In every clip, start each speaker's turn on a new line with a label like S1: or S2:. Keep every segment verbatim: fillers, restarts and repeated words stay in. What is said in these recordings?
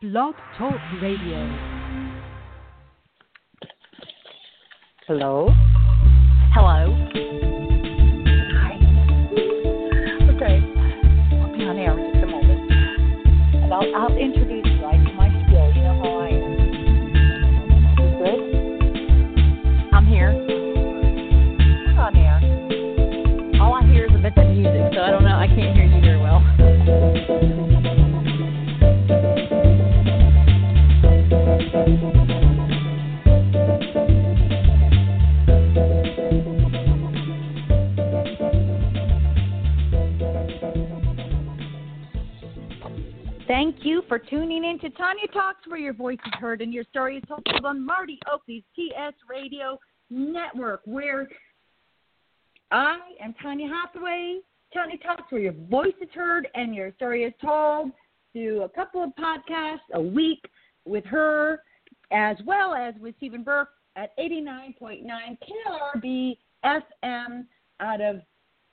S1: Blog Talk Radio.
S2: Hello?
S3: Hello.
S2: Hi. Okay. I'll be on air in just a moment. And I'll, I'll introduce you. I do my spiel. You know how I am. You good?
S3: I'm here.
S2: I'm on air.
S3: All I hear is a bit of music, so I don't know. I can't hear you very well. Thank you for tuning in to Tanya Talks, where your voice is heard and your story is told on Marty Oakley's T S Radio Network, where I am Tanya Hathaway. Tanya Talks, where your voice is heard and your story is told, through a couple of podcasts a week with her, as well as with Stephen Burke at eighty-nine point nine K L R B F M out of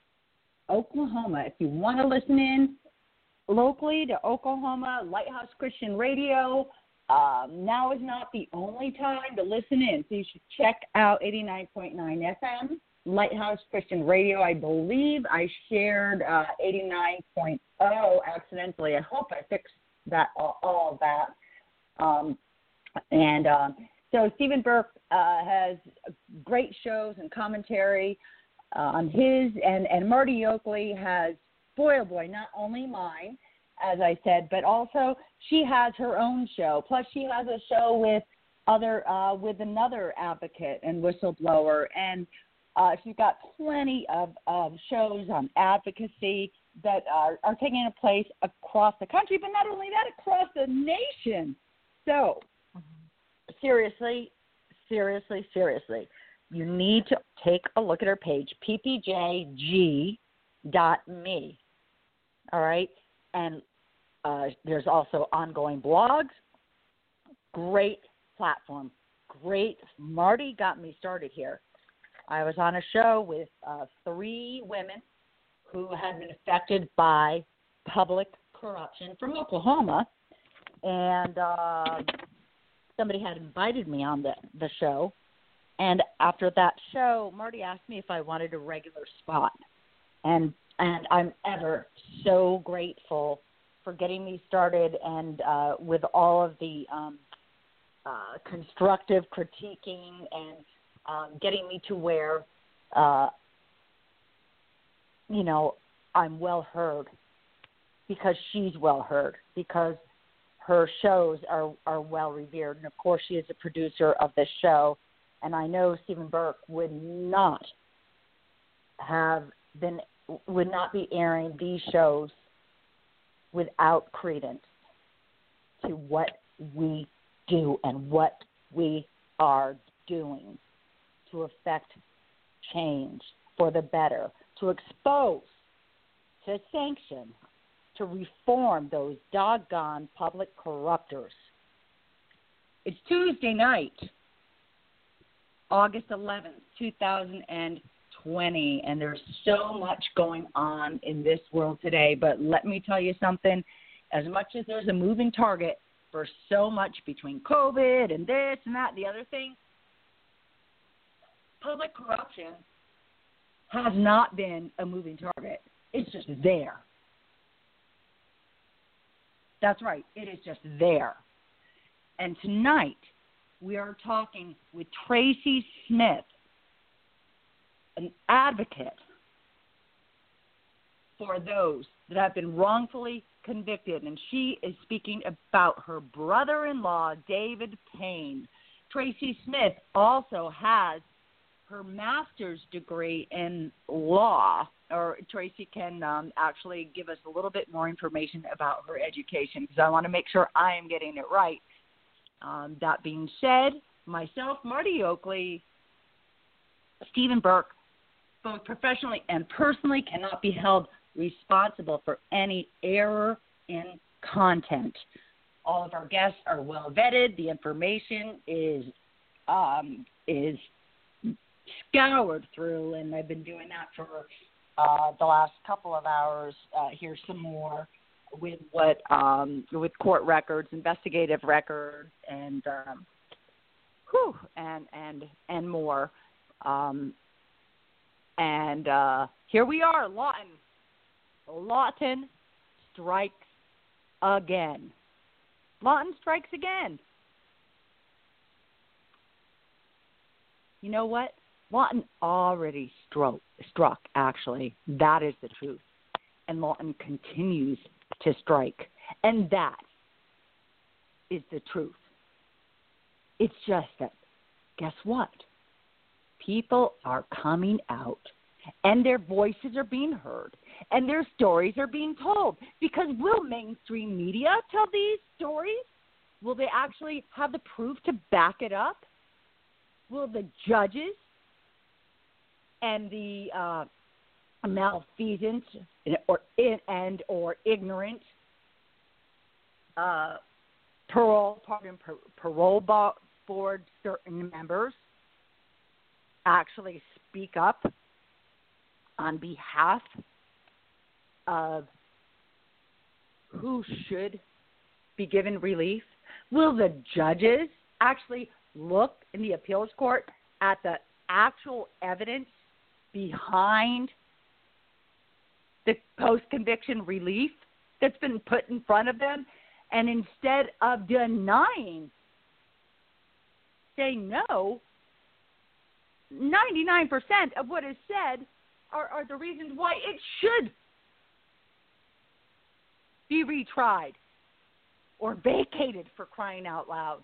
S3: Oklahoma. If you want to listen in locally to Oklahoma, Lighthouse Christian Radio, um, now is not the only time to listen in. So you should check out eighty-nine point nine F M, Lighthouse Christian Radio. I believe I shared uh, eighty-nine point oh accidentally. I hope I fixed that, all, all of that. Um, and um, so Stephen Burke uh, has great shows and commentary uh, on his, and, and Marty Oakley has, boy, oh boy, not only mine, as I said, but also she has her own show. Plus she has a show with other, uh, with another advocate and whistleblower. And uh, she's got plenty of, of shows on advocacy that are, are taking place across the country, but not only that, across the nation. So, seriously, seriously, seriously, you need to take a look at her page, p p j g dot me. All right? And uh, there's also ongoing blogs. Great platform. Great. Marty got me started here. I was on a show with uh, three women who had been affected by public corruption from Oklahoma. And uh, somebody had invited me on the, the show. And after that show, Marty asked me if I wanted a regular spot. And and I'm ever so grateful for getting me started and uh, with all of the um, uh, constructive critiquing and um, getting me to where, uh, you know, I'm well heard because she's well heard, because her shows are, are well revered. And, of course, she is a producer of this show. And I know Stephen Burke would not have been would not be airing these shows without credence to what we do and what we are doing to affect change for the better, to expose, to sanction, to reform those doggone public corruptors. It's Tuesday night, August eleventh, two thousand twenty, and there's so much going on in this world today. But let me tell you something, as much as there's a moving target for so much between COVID and this and that and the other thing, public corruption has not been a moving target. It's just there. That's right. It is just there. And tonight we are talking with Tracy Smith, an advocate for those that have been wrongfully convicted, and she is speaking about her brother-in-law, David Payne. Tracy Smith also has her master's degree in law, or Tracy can um, actually give us a little bit more information about her education, because I want to make sure I am getting it right. Um, that being said, myself, Marty Oakley, Stephen Burke, both professionally and personally, cannot be held responsible for any error in content. All of our guests are well vetted. The information is um, is scoured through, and I've been doing that for uh, the last couple of hours. Uh, here's some more with what um, with court records, investigative records, and um, whew, and and and more. Um, and uh, here we are, Lawton. Lawton strikes again. Lawton strikes again. You know what? Lawton already struck, struck, actually. That is the truth. And Lawton continues to strike. And that is the truth. It's just that, guess what? People are coming out, and their voices are being heard, and their stories are being told. Because will mainstream media tell these stories? Will they actually have the proof to back it up? Will the judges and the uh, malfeasant or and or ignorant uh, parole pardon, parole board certain members actually speak up on behalf of who should be given relief? Will the judges actually look in the appeals court at the actual evidence behind the post-conviction relief that's been put in front of them, and instead of denying, saying no, ninety-nine percent of what is said are, are the reasons why it should be retried or vacated, for crying out loud.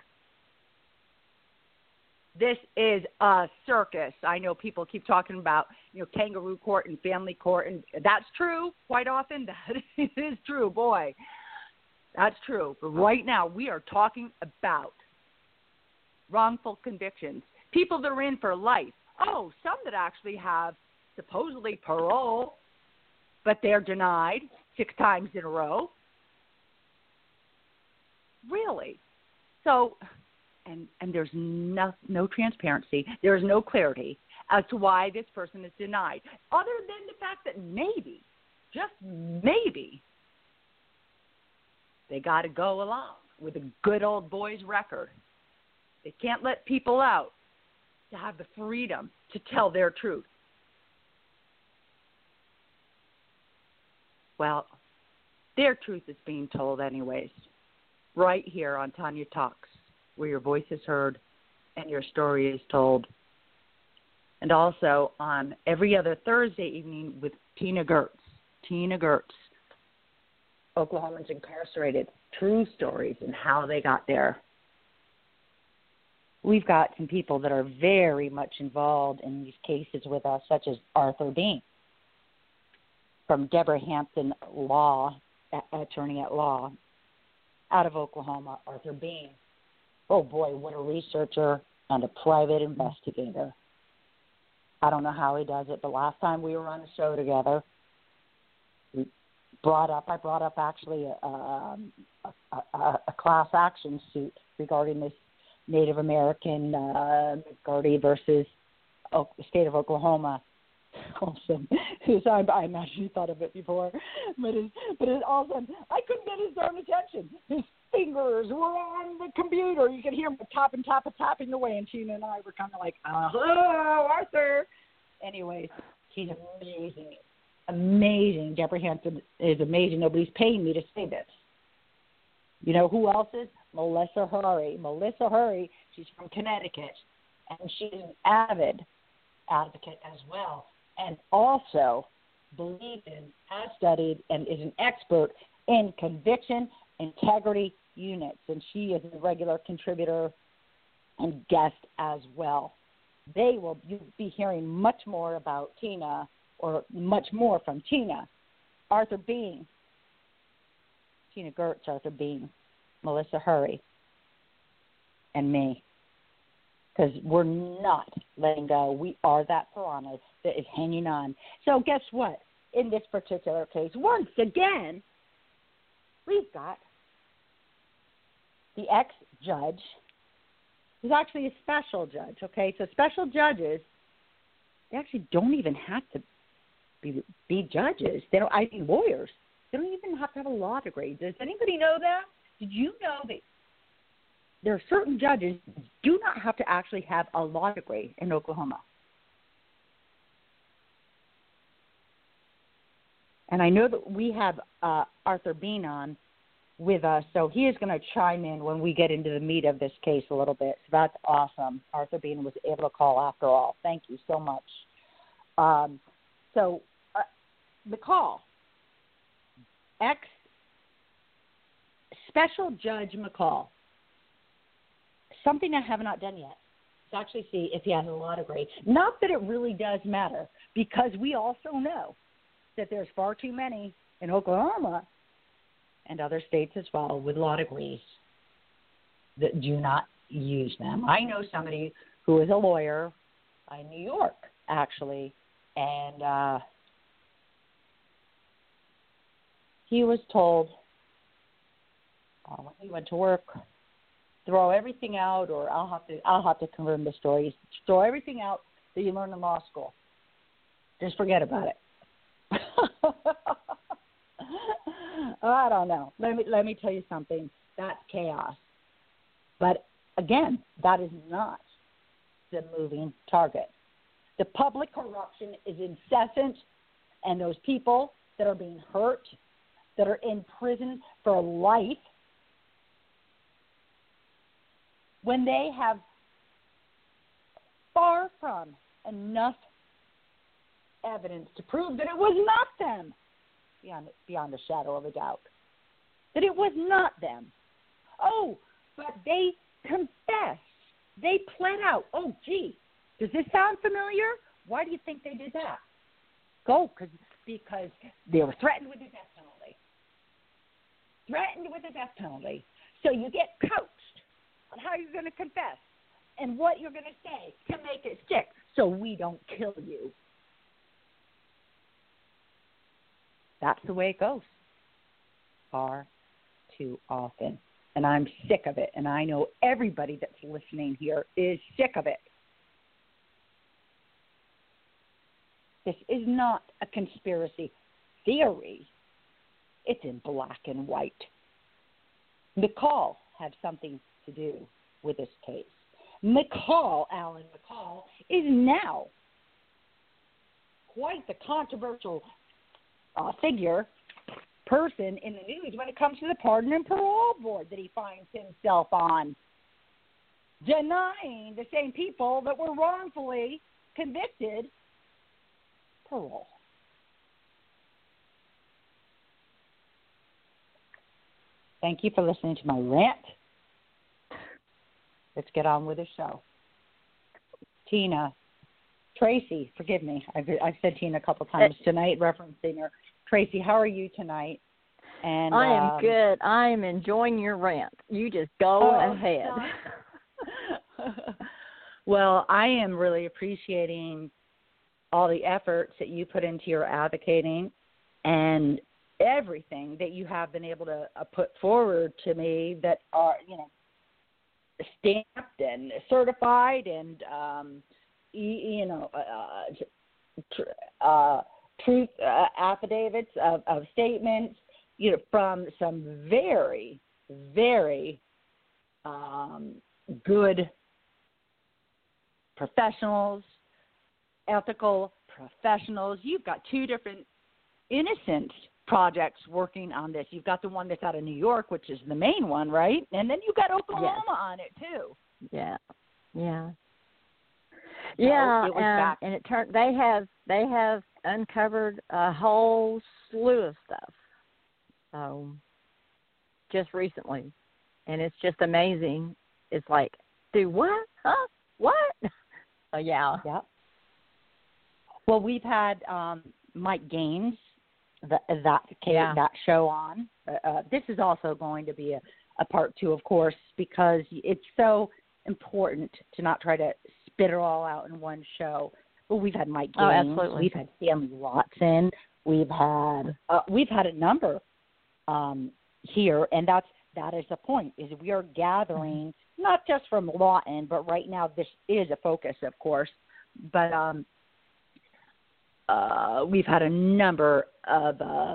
S3: This is a circus. I know people keep talking about, you know, kangaroo court and family court, and that's true quite often. That is true, boy. That's true. But right now we are talking about wrongful convictions. People that are in for life. Oh, some that actually have supposedly parole, but they're denied six times in a row. Really? So... And, and there's no, no transparency. There's no clarity as to why this person is denied, other than the fact that maybe, just maybe, they got to go along with a good old boy's record. They can't let people out to have the freedom to tell their truth. Well, their truth is being told anyways, right here on Tanya Talks, where your voice is heard and your story is told. And also on every other Thursday evening with Tina Gertz. Tina Gertz, Oklahomans incarcerated, true stories and how they got there. We've got some people that are very much involved in these cases with us, such as Arthur Dean from Deborah Hampton Law, attorney at law, out of Oklahoma, Arthur Bean. Oh, boy, what a researcher and a private investigator. I don't know how he does it, but last time we were on the show together, we brought up, I brought up actually a, a, a, a class action suit regarding this Native American uh, McGarty versus o- the state of Oklahoma. Awesome. I, I imagine you thought of it before, but it's, but it's awesome. I couldn't get his darn attention. His fingers were on the computer. You could hear him tapping, tapping, tapping away, and Tina and I were kind of like, uh, hello, Arthur. Anyways, he's amazing. Amazing. Deborah Hampton is amazing. Nobody's paying me to say this. You know who else is? Melissa Hurry. Melissa Hurry, she's from Connecticut, and she's an avid advocate as well, and also believes in, has studied, and is an expert in conviction integrity units, and she is a regular contributor and guest as well. They will you'll be hearing much more about Tina, or much more from Tina, Arthur Bean, Tina Gertz, Arthur Bean, Melissa Hurry, and me. Because we're not letting go. We are that piranha that is hanging on. So guess what? In this particular case, once again, we've got the ex-judge, who's actually a special judge, okay? So special judges, they actually don't even have to be, be judges. They don't, I mean lawyers.
S2: They don't even have to have a law degree. Does anybody know that? Did you know that there are certain judges who do not have to actually have a law degree in Oklahoma? And I know that we have uh, Arthur Bean on with us, so he is going to chime in when we get into the meat of this case a little bit. So that's awesome. Arthur Bean was able to call after all. Thank you so much. Um, so uh, the call, ex-Special Judge McCall, something I have not done yet is actually see if he has a law degree. Not that it really does matter, because we also know that there's far too many in Oklahoma and other states as well with law degrees that do not use them. I know somebody who is a lawyer in New York, actually, and uh, he was told uh, when he went to work, throw everything out, or I'll have to I'll have to confirm the story. Throw everything out that you learned in law school. Just forget about it. I don't know. Let me let me tell you something. That's chaos. But again, that is not the moving target. The public corruption is incessant, and those people that are being hurt, that are in prison for life, when they have far from enough evidence to prove that it was not them, beyond, beyond a shadow of a doubt, that it was not them. Oh, but they confessed. They pled out. Oh, gee, does this sound familiar? Why do you think they did that? Go, cause, because they were threatened with the death penalty. Threatened with the death penalty. So you get coached on how you're going to confess and what you're going to say to make it stick so we don't kill you. That's the way it goes far too often. And I'm sick of it. And I know everybody that's listening here is sick of it. This is not a conspiracy theory. It's in black and white. McCall had something to do with this case. McCall, Alan McCall, is now quite the controversial uh, figure, person in the news when it comes to the Pardon and Parole Board that he finds himself on, denying the same people that were wrongfully convicted parole. Thank you for listening to my rant. Let's get on with the show. Tina, Tracy, forgive me. I've, I've said Tina a couple times tonight, referencing her. Tracy, how are you tonight? And
S4: I am
S2: um,
S4: good. I am enjoying your rant. You just go
S2: oh,
S4: ahead.
S2: Well, I am really appreciating all the efforts that you put into your advocating and everything that you have been able to uh, put forward to me that are, you know, stamped and certified and, um, you, you know, uh, tr- uh, truth uh, affidavits of, of statements, you know, from some very, very um, good professionals, ethical professionals. You've got two different innocent projects working on this. You've got the one that's out of New York, which is the main one, right? And then you've got Oklahoma
S4: yes.
S2: on it too.
S4: Yeah, yeah,
S2: so
S4: yeah.
S2: it was
S4: and,
S2: back.
S4: and it turned. They have they have uncovered a whole slew of stuff. So just recently, and it's just amazing. It's like, do what? Huh? What? So yeah.
S2: Yeah. Well, we've had um, Mike Gaines, the, that
S4: yeah.
S2: that show on. Uh, this is also going to be a, a part two, of course, because it's so important to not try to spit it all out in one show. But we've had Mike Gaines,
S4: oh, absolutely.
S2: We've had Stanley Watson, we've had uh, we've had a number um, here, and that's that is the point. Is we are gathering not just from Lawton, but right now this is a focus, of course, but. Um, Uh, we've had a number of uh,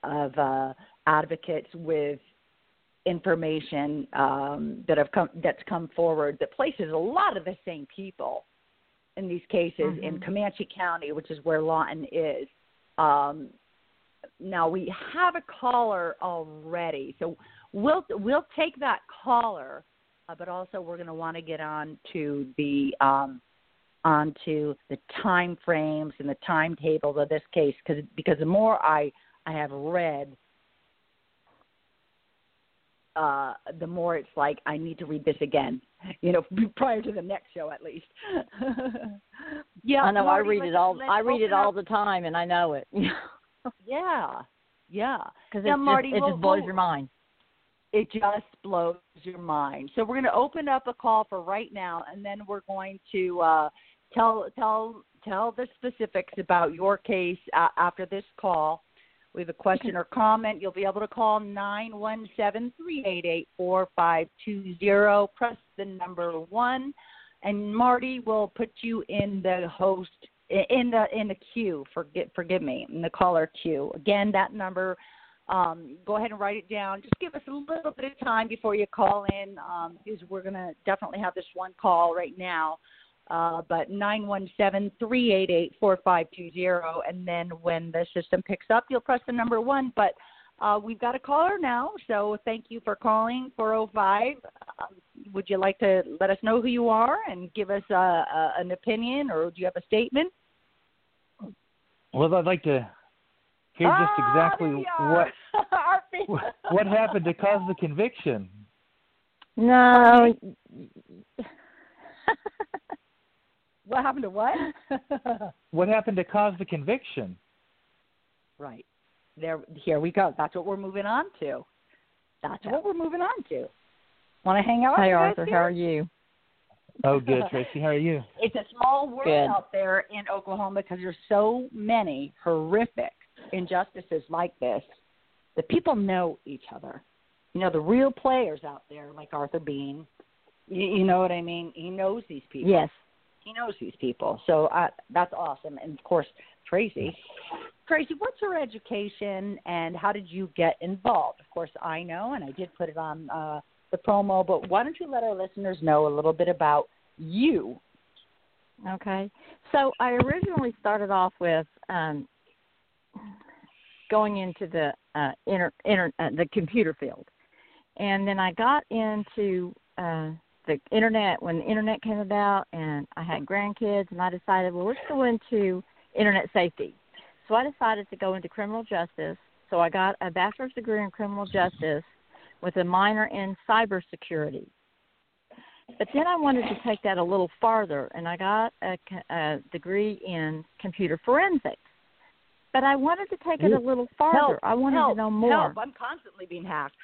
S2: of uh, advocates with information um, that have come that's come forward that places a lot of the same people in these cases mm-hmm. in Comanche County, which is where Lawton is. Um, now we have a caller already, so we'll we'll take that caller, uh, but also we're going to want to get on to the um, onto the time frames and the timetables of this case, because because the more I I have read, Uh, the more it's like I need to read this again, you know, prior to the next show at least.
S4: yeah, I know.
S2: Marty,
S4: I read it all. I read it all up. the time, and I know it.
S2: yeah, yeah.
S4: Because
S2: yeah,
S4: it
S2: Marty,
S4: just, it
S2: we'll,
S4: just blows
S2: we'll,
S4: your mind.
S2: It just blows your mind. So we're going to open up a call for right now, and then we're going to uh, tell tell tell the specifics about your case uh, after this call. We have a question or comment. You'll be able to call nine one seven, three eight eight, four five two zero. Press the number one, and Marty will put you in the host in the in the queue. Forgive forgive me, in the caller queue. Again, that number. Um, go ahead and write it down. Just give us a little bit of time before you call in, um, because we're going to definitely have this one call right now. Uh, but nine one seven, three eight eight, four five two zero, and then when the system picks up, you'll press the number one. But uh, we've got a caller now, so thank you for calling four oh five. Um, would you like to let us know who you are and give us uh, uh, an opinion, or do you have a statement?
S5: Well, I'd like to hear just exactly
S2: ah,
S5: what what happened to cause the conviction.
S4: No.
S2: What happened to what?
S5: What happened to cause the conviction?
S2: Right. There, here we go. That's what we're moving on to. That's yeah. what we're moving on to. Want to hang out?
S4: Hey,
S2: with
S4: Arthur,
S2: us
S4: how are you?
S5: Oh, good, Tracy. How are you?
S2: It's a small world
S4: good.
S2: out there in Oklahoma because there's so many horrific injustices like this that people know each other. You know, the real players out there, like Arthur Bean, you, you know what I mean? He knows these people.
S4: Yes.
S2: He knows these people. So uh, that's awesome. And, of course, Tracy. Tracy, what's your education and how did you get involved? Of course, I know, and I did put it on uh, the promo, but why don't you let our listeners know a little bit about you?
S4: Okay. So I originally started off with um, going into the uh, inter, inter, uh, the computer field. And then I got into uh, the Internet when the Internet came about, and I had grandkids, and I decided, well, let's go into Internet safety. So I decided to go into criminal justice. So I got a bachelor's degree in criminal justice with a minor in cybersecurity. But then I wanted to take that a little farther, and I got a, a degree in computer forensics. But I wanted to take it a little farther.
S2: Help,
S4: I wanted
S2: help,
S4: to know more.
S2: Help. I'm constantly being hacked.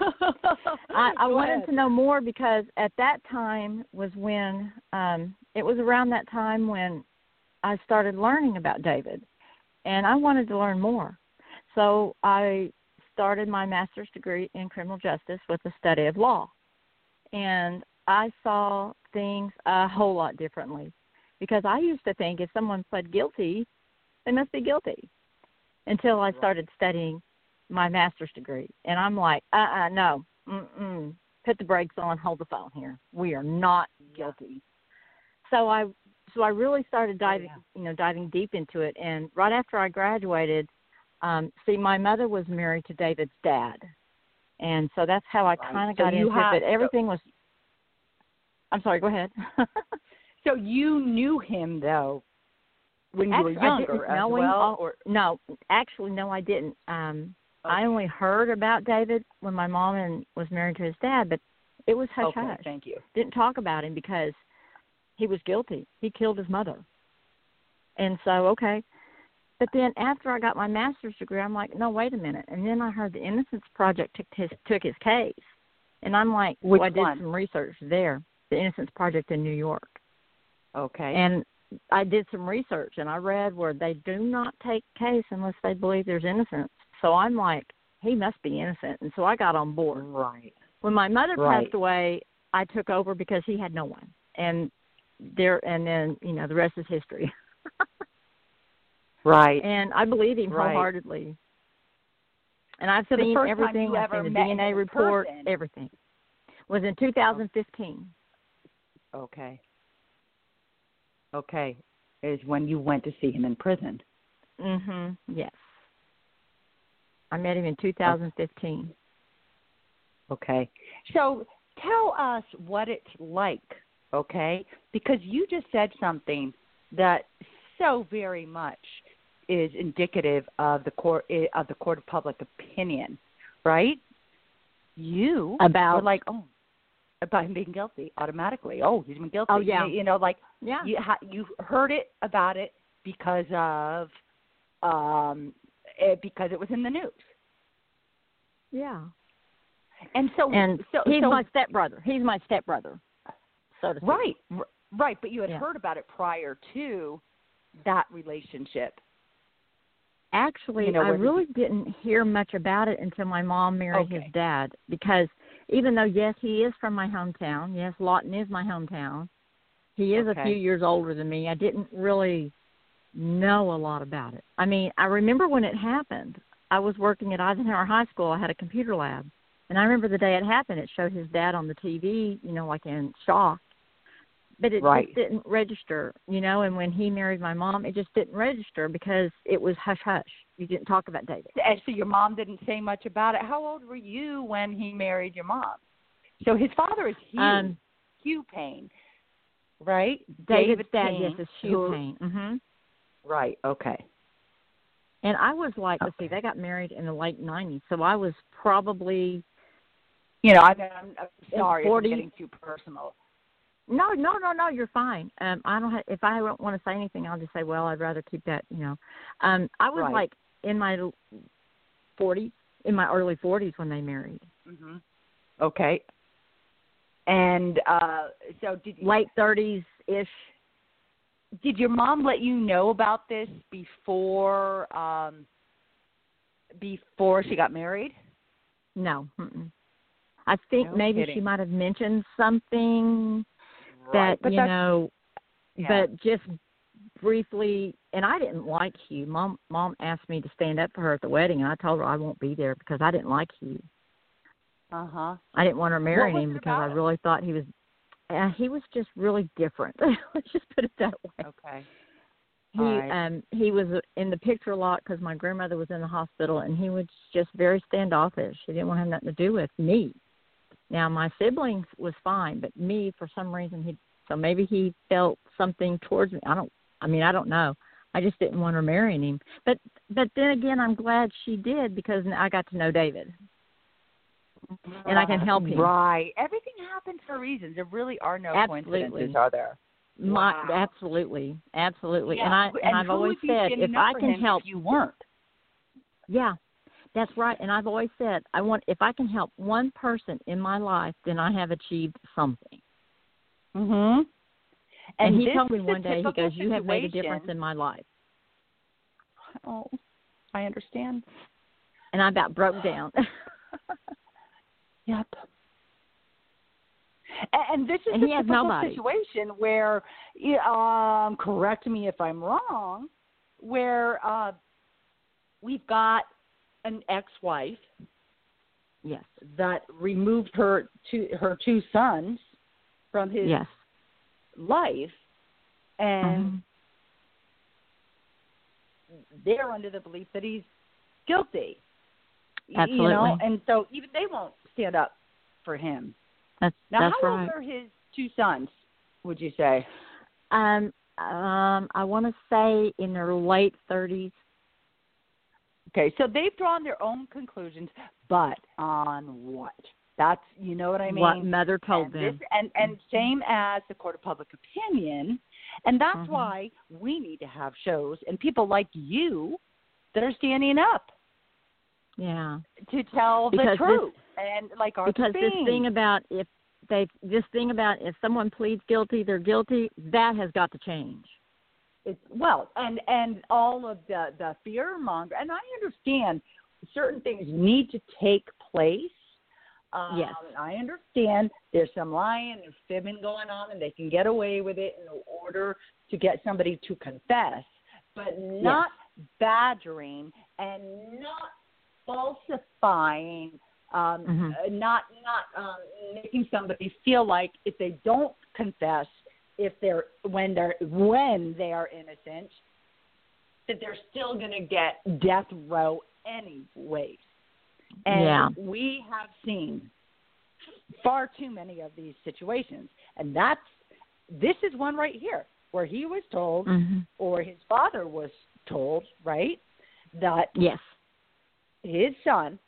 S4: I, I wanted
S2: ahead.
S4: to know more because at that time was when, um, it was around that time when I started learning about David. And I wanted to learn more. So I started my master's degree in criminal justice with the study of law. And I saw things a whole lot differently because I used to think if someone pled guilty, they must be guilty until I started studying my master's degree. And I'm like, uh-uh, no, mm-mm. Put the brakes on, hold the phone here. We are not guilty. So I so I really started diving, oh, yeah. you know, diving deep into it. And right after I graduated, um, see, my mother was married to David's dad. And so that's how I right. kind of so got into have, it. But everything so, was – I'm sorry, go ahead.
S2: So you knew him, though, when
S4: actually,
S2: you were younger as
S4: no,
S2: well?
S4: Or? No, actually, no, I didn't. Um, okay. I only heard about David when my mom and was married to his dad, but it was hush-hush.
S2: Okay, thank you.
S4: Didn't talk about him because he was guilty. He killed his mother. And so, okay. But then after I got my master's degree, I'm like, no, wait a minute. And then I heard the Innocence Project took his, took his case. And I'm like,
S2: Which
S4: well, I did
S2: one?
S4: some research there, the Innocence Project in New York.
S2: Okay.
S4: And I did some research, and I read where they do not take case unless they believe there's innocence. So I'm like, he must be innocent. And so I got on board.
S2: Right.
S4: When my mother
S2: right.
S4: passed away, I took over because he had no one. And there, and then, you know, the rest is history.
S2: Right.
S4: And I believe him
S2: right.
S4: wholeheartedly. And I've
S3: So the
S4: seen
S3: first time
S4: everything.
S3: you
S4: I've
S3: ever
S4: seen the
S3: met
S4: D N
S3: him
S4: A
S3: in
S4: report,
S3: person.
S4: everything. Was in two thousand fifteen.
S3: Okay. Okay. Is when you went to see him in prison.
S4: Mhm. Yes. I met him in two thousand fifteen.
S3: Okay. So tell us what it's like, okay? Because you just said something that so very much is indicative of the court of the court of public opinion, right? You
S4: About
S3: were like, oh, about him being guilty automatically. Oh, he's been guilty.
S4: Oh, yeah.
S3: You, you know, like
S4: yeah.
S3: you ha- you heard it about it because of um it, because it was in the news.
S4: Yeah.
S3: And so
S4: And
S3: so,
S4: he's
S3: so,
S4: my stepbrother. He's my stepbrother. So to speak.
S3: right, r- right. But you had
S4: Yeah.
S3: heard about it prior to that relationship.
S4: Actually,
S3: You know,
S4: I
S3: where
S4: really didn't hear much about it until my mom married
S3: Okay.
S4: his dad. Because even though, yes, he is from my hometown. Yes, Lawton is my hometown. He is
S3: Okay.
S4: a few years older than me. I didn't really know a lot about it. I mean, I remember when it happened. I was working at Eisenhower High School. I had a computer lab. And I remember the day it happened, it showed his dad on the T V, you know, like in shock. But it
S3: Right.
S4: just didn't register, you know, and when he married my mom, it just didn't register because it was hush-hush. You didn't talk about David.
S3: And so your mom didn't say much about it. How old were you when he married your mom? So his father is Hugh,
S4: Um,
S3: Hugh Payne, right?
S4: David's
S3: David
S4: dad,
S3: Payne,
S4: yes, is Hugh
S3: who-
S4: Payne. hmm
S3: Right, okay.
S4: And I was like, let's see,
S3: Okay.
S4: they got married in the late nineties, so I was probably,
S3: You know, I mean, I'm, I'm sorry
S4: forty
S3: if I'm getting too personal.
S4: no, no, no, no, you're fine. Um, I don't have, if I don't want to say anything, I'll just say, well, I'd rather keep that, you know. Um, I was
S3: Right.
S4: like in my forties, in my early forties when they married.
S3: hmm Okay. And uh, so did
S4: Late thirties-ish.
S3: did your mom let you know about this before um, before she got married?
S4: No. Mm-mm. I think
S3: No
S4: maybe
S3: kidding.
S4: she might have mentioned something
S3: Right,
S4: that,
S3: but
S4: you
S3: that's-
S4: know,
S3: Yeah.
S4: but just briefly, and I didn't like Hugh. Mom Mom asked me to stand up for her at the wedding, and I told her I won't be there because I didn't like Hugh.
S3: Uh-huh.
S4: I didn't want her marrying
S3: was
S4: him
S3: it
S4: because I
S3: about him?
S4: really thought he was, uh, he was just really different. Let's just put it that way.
S3: Okay.
S4: He
S3: All right.
S4: um he was in the picture a lot because my grandmother was in the hospital, and he was just very standoffish. He didn't want to have nothing to do with me. Now my siblings was fine, but me for some reason he so maybe he felt something towards me. I don't. I mean I don't know. I just didn't want her marrying him. But but then again, I'm glad she did because I got to know David, and I can help him.
S3: Right. Everything happens for reasons. There really are no
S4: Absolutely.
S3: coincidences, are there?
S4: My,
S3: Wow.
S4: absolutely, absolutely.
S3: Yeah.
S4: And I and, I've
S3: who
S4: always
S3: would be
S4: said
S3: standing
S4: if
S3: up
S4: I
S3: for
S4: can
S3: him
S4: help,
S3: if you weren't.
S4: yeah, that's right. And I've always said I want if I can help one person in my life, then I have achieved something.
S3: Mhm.
S4: And, he
S3: this
S4: told me
S3: is
S4: one
S3: the
S4: day, he
S3: typical
S4: goes, "You have made a
S3: situation-
S4: difference in my life."
S3: Oh, I understand.
S4: And I about broke down.
S3: Yep. And, and this is
S4: And
S3: the
S4: he has
S3: typical
S4: nobody.
S3: situation where, yeah, um, correct me if I'm wrong, where uh, we've got an ex-wife
S4: Yes.
S3: that removed her two her two sons from his
S4: Yes.
S3: life, and
S4: Mhm.
S3: they're under the belief that he's guilty. Y-
S4: Absolutely.
S3: You know, and so even they won't stand up for him.
S4: That's
S3: Now,
S4: that's
S3: how
S4: right.
S3: old are his two sons, would you say?
S4: Um, um, I want to say in their late thirties.
S3: Okay, so they've drawn their own conclusions, but on what? That's, you know what I mean?
S4: What mother told
S3: and
S4: them.
S3: This, and, and same as the court of public opinion, and that's
S4: Mhm.
S3: why we need to have shows and people like you that are standing up
S4: Yeah.
S3: to tell the
S4: Because this-
S3: truth. And like Arthur
S4: Because this
S3: Fink.
S4: thing about if they this thing about if someone pleads guilty, they're guilty. That has got to change.
S3: It's, well, and and all of the the fear monger, and I understand certain things need to take place. Um,
S4: Yes.
S3: I understand there's some lying and fibbing going on, and they can get away with it in order to get somebody to confess, but not badgering and not
S2: falsifying, um,
S4: Mhm.
S2: uh, not not um, making somebody feel like if they don't confess, if they're when they're when they are innocent, that they're still going to get death row anyways. And
S4: Yeah.
S2: we have seen far too many of these situations, and that's this is one right here where he was told,
S4: Mhm.
S2: or his father was told, right, that
S4: Yes.
S2: his son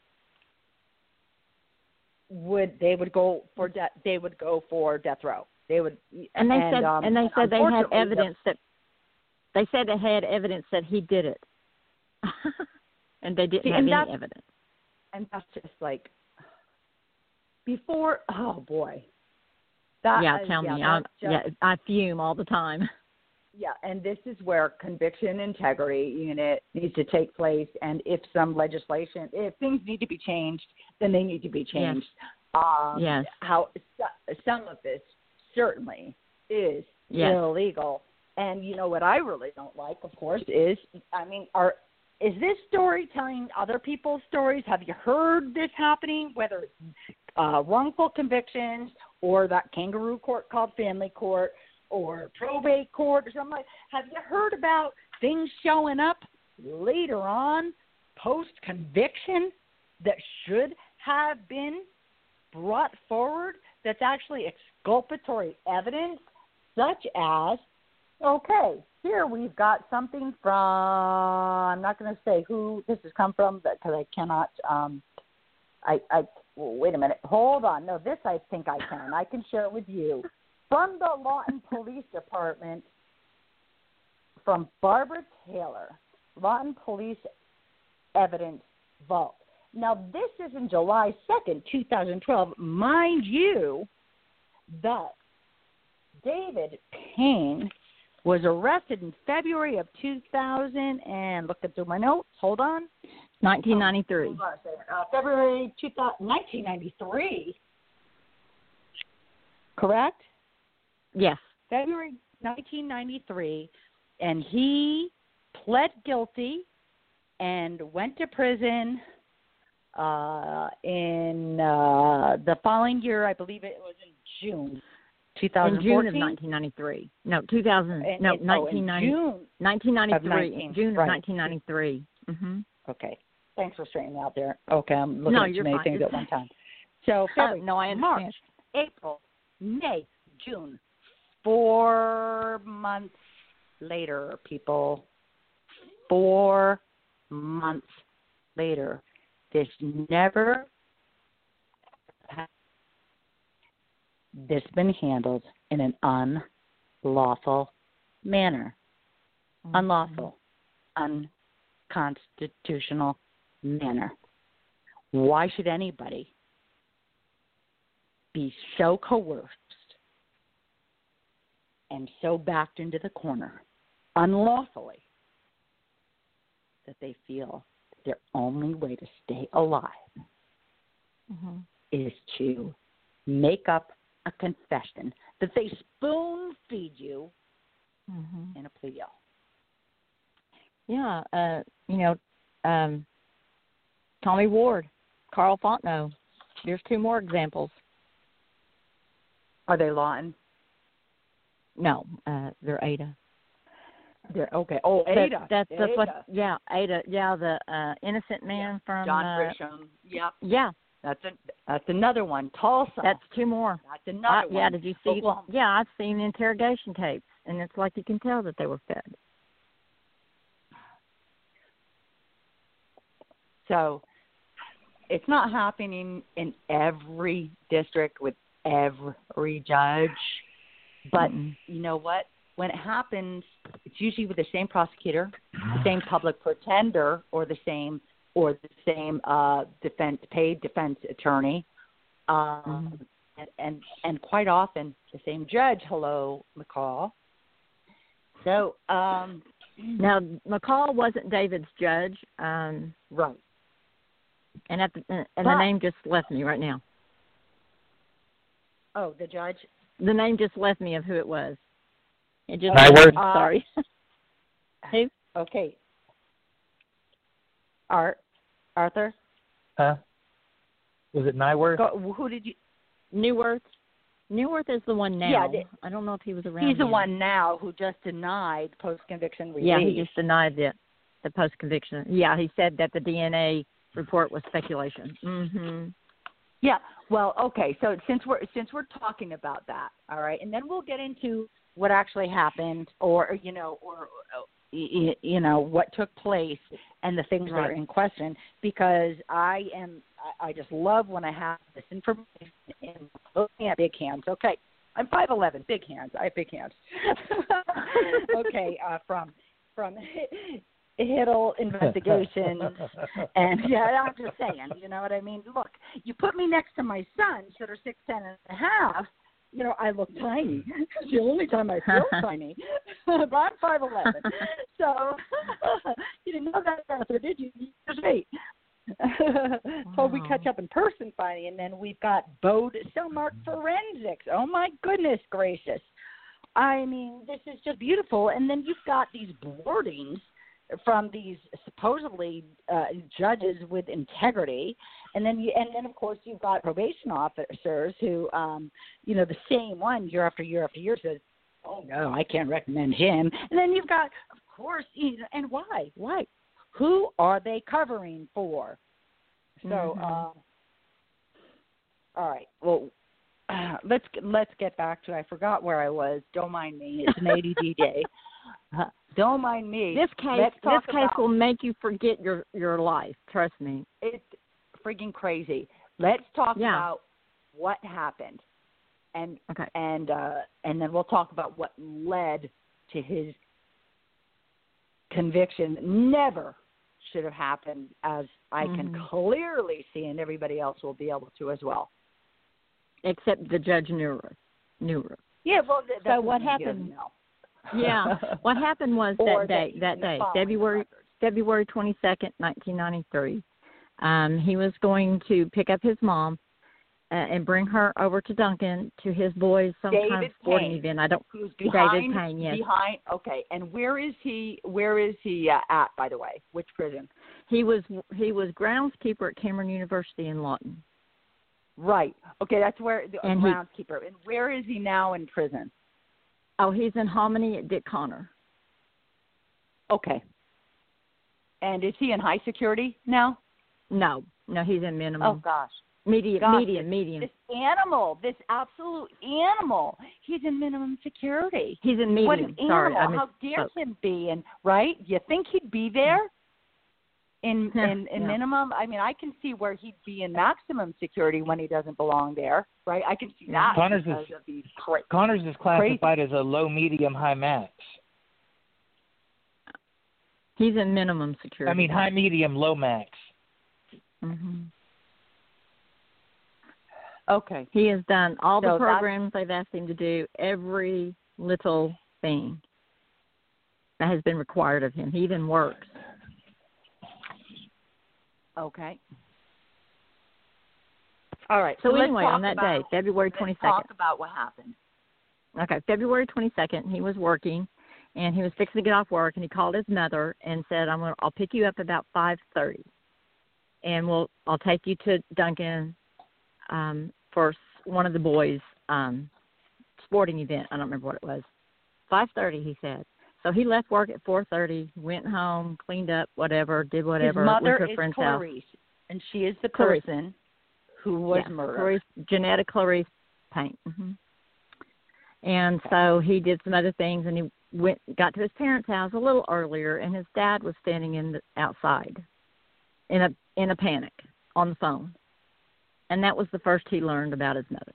S2: would they would go for death they would go for death row. They would,
S4: And they
S2: and,
S4: said,
S2: um,
S4: and they
S2: and
S4: said they had
S2: unfortunately, the-
S4: evidence that they said they had evidence that he did it, and they didn't
S2: See,
S4: have
S2: and
S4: any
S2: that's-
S4: evidence.
S2: and that's just like before. Oh boy, that
S4: yeah,
S2: is-
S4: tell
S2: yeah,
S4: me. I,
S2: that's just-
S4: yeah, I fume all the time.
S2: Yeah, and this is where conviction integrity unit needs to take place. And if some legislation, if things need to be changed, then they need to be changed. Um,
S4: Yes.
S2: How some of this certainly is
S4: Yes.
S2: illegal. And you know what I really don't like, of course, is I mean, are is this story telling other people's stories? Have you heard this happening? Whether it's uh, wrongful convictions or that kangaroo court called family court, or probate court or something like have you heard about things showing up later on post-conviction that should have been brought forward that's actually exculpatory evidence, such as, okay, here we've got something from, I'm not going to say who this has come from because I cannot, um, I, I, well, wait a minute, hold on. No, this I think I can. I can share it with you. From the Lawton Police Department, from Barbara Taylor, Lawton Police Evidence Vault. Now, this is in July second, twenty twelve. Mind you, that David Payne was arrested in February of two thousand, and looking through my notes, hold on.
S4: nineteen ninety-three.
S2: Hold on a second. Uh, February two thousand, nineteen ninety-three, correct?
S4: Yes.
S2: February nineteen ninety-three, and he pled guilty and went to prison uh, in uh, the following year. I believe it was in June two thousand fourteen.
S4: In June of nineteen ninety-three. No, two thousand.
S2: And,
S4: no,
S2: and,
S4: nineteen ninety.
S2: oh, in June
S4: nineteen ninety-three.
S2: of nineteen,
S4: June
S2: right.
S4: of nineteen ninety-three. Mm-hmm.
S2: Okay. Thanks for straightening me out there. Okay, I'm looking
S4: No,
S2: at too
S4: you're
S2: many
S4: fine.
S2: things at one time. So
S4: Uh,
S2: February,
S4: no, I understand.
S2: March, April, May, June. Four months later, people. Four months later. This never this been handled in an unlawful manner.
S4: Mm-hmm.
S2: Unlawful. Unconstitutional manner. Why should anybody be so coerced and so backed into the corner unlawfully that they feel their only way to stay alive
S4: Mm-hmm.
S2: is to make up a confession that they spoon feed you
S4: Mm-hmm.
S2: in a plea deal?
S4: Yeah, uh, you know, um, Tommy Ward, Carl Fontenot. There's two more examples.
S2: Are they Lawton?
S4: No, uh, they're Ada.
S2: They're, okay. Oh,
S4: That-
S2: Ada.
S4: That's, that's
S2: Ada.
S4: what. Yeah, Ada. Yeah, the uh, innocent man from.
S2: John
S4: uh,
S2: Grisham. Yep.
S4: Yeah,
S2: That's a, that's another one. Tulsa.
S4: that's two more.
S2: that's another
S4: Uh,
S2: one.
S4: yeah, did you see?
S2: Oklahoma.
S4: Yeah, I've seen interrogation tapes, and it's like you can tell that they were fed.
S2: So it's not happening in every district with every judge, but
S4: Mm-mm.
S2: you know what? When it happens, it's usually with the same prosecutor, the same public pretender, or the same or the same uh, defense paid defense attorney, um,
S4: Mhm.
S2: and, and and quite often the same judge. Hello, McCall. So um,
S4: Now, McCall wasn't David's judge, um,
S2: right.
S4: and at the, and
S2: But-
S4: the name just left me right now.
S2: Oh, the judge.
S4: The name just left me of who it was. It just.
S5: My word.
S2: Uh,
S4: Sorry. Who?
S2: Okay. Art, Arthur,
S5: Huh? Was it Nyworth?
S3: Go, who did you?
S4: Neuwirth. Neuwirth is the one now.
S3: Yeah, the,
S4: I don't know if he was around.
S3: he's the
S4: then.
S3: one now who just denied post-conviction relief.
S4: Yeah, he just denied the the post-conviction. Yeah, he said that the D N A report was speculation. Mm-hmm.
S3: Yeah. Well, okay. So since we're since we're talking about that, all right, and then we'll get into what actually happened, or you know, or you know what took place and the things
S4: Right.
S3: that are in question. Because I am, I just love when I have this information in looking at big hands. Okay, I'm five eleven, big hands. I have big hands. Okay, uh, from from Hiddle Investigations, and yeah, I'm just saying, you know what I mean? Look, you put me next to my sons that are six, ten and a half, you know, I look tiny. It's the only time I feel tiny. But I'm five eleven. So you didn't know that, Arthur, did you? You're eight. Well, we catch up in person finally, and then we've got Bode Selmark Forensics. Oh, my goodness gracious. I mean, this is just beautiful. And then you've got these boardings from these supposedly uh, judges with integrity, and then you, and then of course you've got probation officers who, um, you know, the same one year after year after year says, "Oh no, I can't recommend him." And then you've got, of course, you know, and why, why, who are they covering for? So,
S4: Mm-hmm.
S3: uh, all right, well. Uh, let's let's get back to. I forgot where I was. Don't mind me. It's an A D D day. Uh, don't mind me.
S4: This case,
S3: Let's
S4: this
S3: talk
S4: case
S3: about,
S4: will make you forget your, your life. Trust me.
S3: It's freaking crazy. Let's talk
S4: Yeah.
S3: about what happened, and
S4: Okay.
S3: and uh, and then we'll talk about what led to his conviction. Never should have happened, as I
S4: Mhm.
S3: can clearly see, and everybody else will be able to as well.
S4: Except the Judge Neurer. Neurer.
S3: Yeah. Well, th-
S4: So
S3: that's
S4: what
S3: neither here
S4: happened-
S3: nor
S4: Yeah. What happened was
S3: Or
S4: that day,
S3: that
S4: that
S3: he's
S4: day,
S3: following the
S4: February
S3: records.
S4: February twenty-second, nineteen ninety-three. Um, he was going to pick up his mom uh, and bring her over to Duncan to his boys' some kind
S3: David
S4: of sporting
S3: Payne,
S4: event. I don't.
S3: Who's
S4: David
S3: behind?
S4: Payne, yes.
S3: Behind. Okay. And where is he? Where is he uh, at? By the way, which prison?
S4: He was he was groundskeeper at Cameron University in Lawton.
S3: Right. Okay. That's where the
S4: And he-
S3: groundskeeper. And where is he now in prison?
S4: Oh, he's in Hominy at Dick Connor.
S3: Okay. And is he in high security now?
S4: No, no, he's in
S3: Oh
S4: minimum.
S3: gosh.
S4: medium,
S3: Gosh,
S4: medium, medium.
S3: This animal, this absolute animal, he's in minimum security.
S4: He's in medium.
S3: What an
S4: Sorry,
S3: animal!
S4: I
S3: How dare
S4: misspoke.
S3: him be? And right, you think he'd be there in
S4: Yeah,
S3: in, in
S4: yeah.
S3: minimum? I mean, I can see where he'd be in maximum security when he doesn't belong there, right? I can see that
S5: Connors
S3: because
S5: is-
S3: of these cra-
S5: Connors is classified as a low, medium, high max.
S4: He's in minimum security.
S5: I mean, high, medium, low max.
S4: hmm
S3: Okay.
S4: He has done all
S3: So
S4: the
S3: that's-
S4: programs they've asked him to do, every little thing that has been required of him. He even works.
S3: Okay. All right.
S4: So
S3: let's
S4: anyway,
S3: talk
S4: on that day,
S3: about-
S4: February
S3: let's
S4: twenty-second.
S3: talk about what happened.
S4: Okay, February twenty-second, he was working, and he was fixing to get off work, and he called his mother and said, "I'm gonna, I'll pick you up about five thirty, and we'll, I'll take you to Duncan um, for s- one of the boys' um, sporting event. I don't remember what it was. five thirty, he said. So he left work at four thirty, went home, cleaned up, whatever, did whatever,
S3: His mother
S4: went to a
S3: is
S4: friend's house.
S3: Clarice, and she is the
S4: Clarice.
S3: person who was
S4: Yeah,
S3: murdered.
S4: Clarice, Janetta Clarice Paint. hmm And so he did some other things, and he went got to his parents' house a little earlier, and his dad was standing in the, outside in a in a panic on the phone, and that was the first he learned about his mother.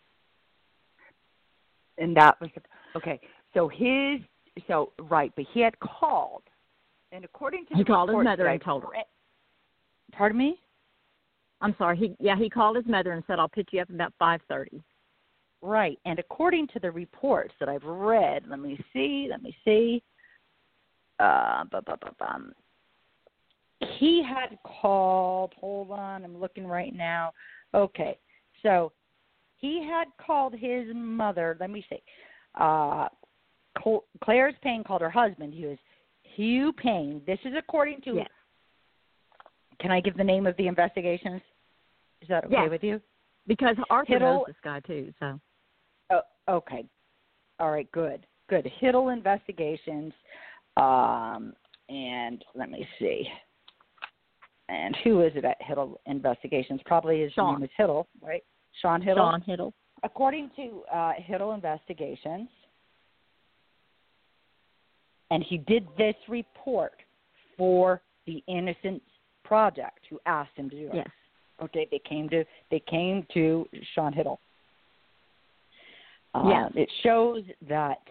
S3: And that was okay. So his so right, but he had called, and according to
S4: He
S3: the
S4: called his
S3: reports
S4: mother
S3: that
S4: and
S3: I
S4: told her.
S3: read- Pardon me.
S4: I'm sorry. He yeah he called his mother and said, "I'll pick you up about five thirty."
S3: Right, and according to the reports that I've read, let me see, let me see. Uh, bu- bu- bu- bum. He had called. Hold on, I'm looking right now. Okay, so he had called his mother. Let me see. Uh, Cl- Claire's Payne called her husband. He was Hugh Payne. This is according to
S4: Yes.
S3: can I give the name of the investigations? Is that okay
S4: Yes.
S3: with you?
S4: Because Arthur
S3: Hiddle,
S4: knows this guy too. So.
S3: Oh, okay. All right, good. Good. Hiddle Investigations. Um, and let me see. And who is it at Hiddle Investigations? Probably his
S4: Sean.
S3: name is Hiddle, right? Sean Hiddle?
S4: Sean Hiddle.
S3: According to uh, Hiddle Investigations, and he did this report for the Innocence Project, who asked him to do it.
S4: Yes.
S3: Okay, they came to they came to Sean Hiddle. Uh,
S4: Yes.
S3: It shows that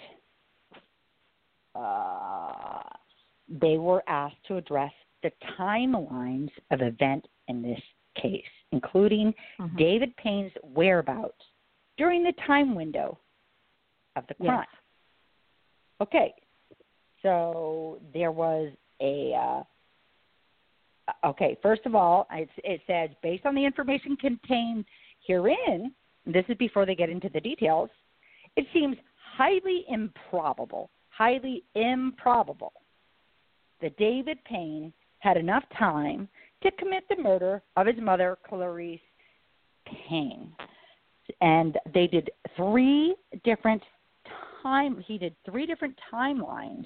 S3: uh, they were asked to address the timelines of events in this case, including
S4: Mhm.
S3: David Payne's whereabouts during the time window of the crime.
S4: Yes.
S3: Okay, so there was a, uh, okay, first of all, it, it says, based on the information contained herein, and this is before they get into the details, it seems highly improbable, highly improbable that David Payne had enough time to commit the murder of his mother, Clarice Payne. And they did three different time. He did three different timelines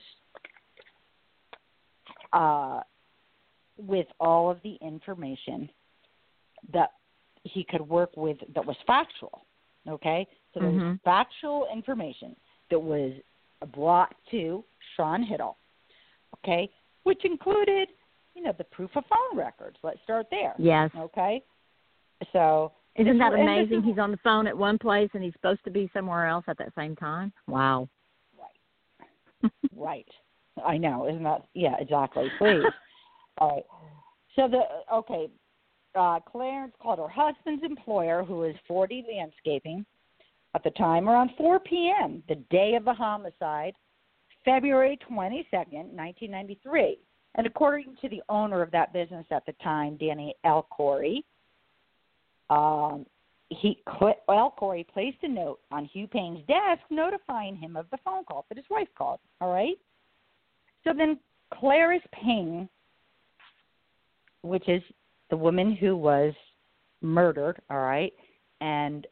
S3: uh, with all of the information that he could work with that was factual. Okay, so there was
S4: Mhm.
S3: factual information that was brought to Sean Hiddle. Okay, which included, you know, the proof of phone records. Let's start there.
S4: Yes.
S3: Okay, so.
S4: Isn't that
S3: and this
S4: amazing?
S3: is-
S4: He's on the phone at one place and he's supposed to be somewhere else at that same time. Wow.
S3: Right. I know. Isn't that? Yeah, exactly. Please. All right. So the okay, uh, Clarence called her husband's employer, who was forty Landscaping, at the time around four p.m. the day of the homicide, February twenty-second, nineteen ninety-three. And according to the owner of that business at the time, Danny Elcory, um, he Elcory placed a note on Hugh Payne's desk notifying him of the phone call that his wife called. All right. So then Clarice Payne, which is the woman who was murdered, all right, and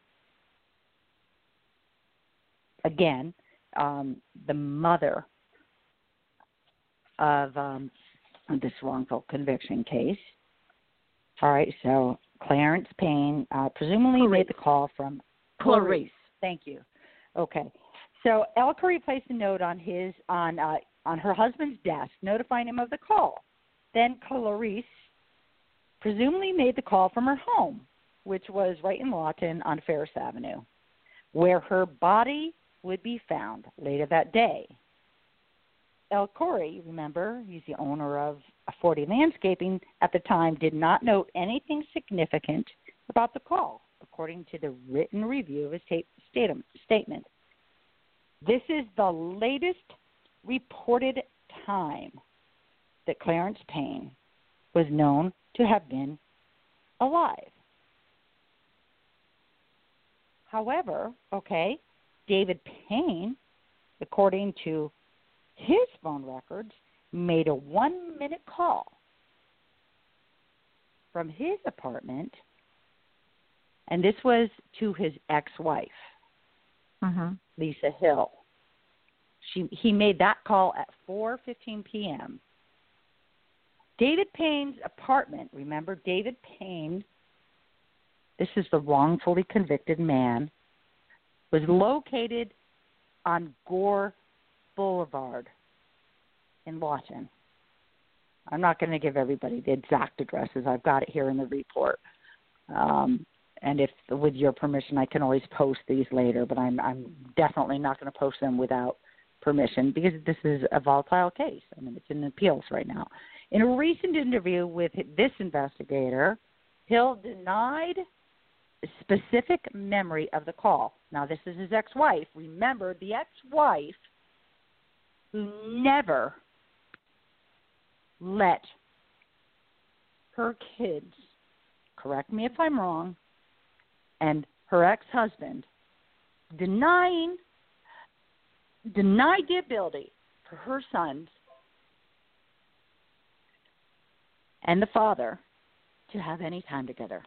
S3: again, um, the mother of um, this wrongful conviction case. All right, so Clarence Payne uh, presumably
S4: Clarice.
S3: made the call from
S4: Clarice.
S3: Thank you. Okay, so Elcory placed a note on his on uh, on her husband's desk, notifying him of the call. Then Clarice presumably made the call from her home, which was right in Lawton on Ferris Avenue, where her body would be found later that day. Elcory, remember, he's the owner of forty Landscaping, at the time did not note anything significant about the call, according to the written review of his tape statement. This is the latest reported time that Clarence Payne was known to have been alive. However, okay, David Payne, according to his phone records, made a one-minute call from his apartment, and this was to his ex-wife,
S4: Mm-hmm.
S3: Lisa Hill. She, he made that call at four fifteen p.m. David Payne's apartment, remember, David Payne, this is the wrongfully convicted man, was located on Gore Boulevard in Lawton. I'm not going to give everybody the exact addresses. I've got it here in the report. Um, and if, with your permission, I can always post these later, but I'm, I'm definitely not going to post them without permission because this is a volatile case. I mean, it's in appeals right now. In a recent interview with this investigator, Hill denied specific memory of the call. Now, this is his ex-wife. Remember, the ex-wife who never let her kids, correct me if I'm wrong, and her ex-husband denying, denied the ability for her sons and the father to have any time together,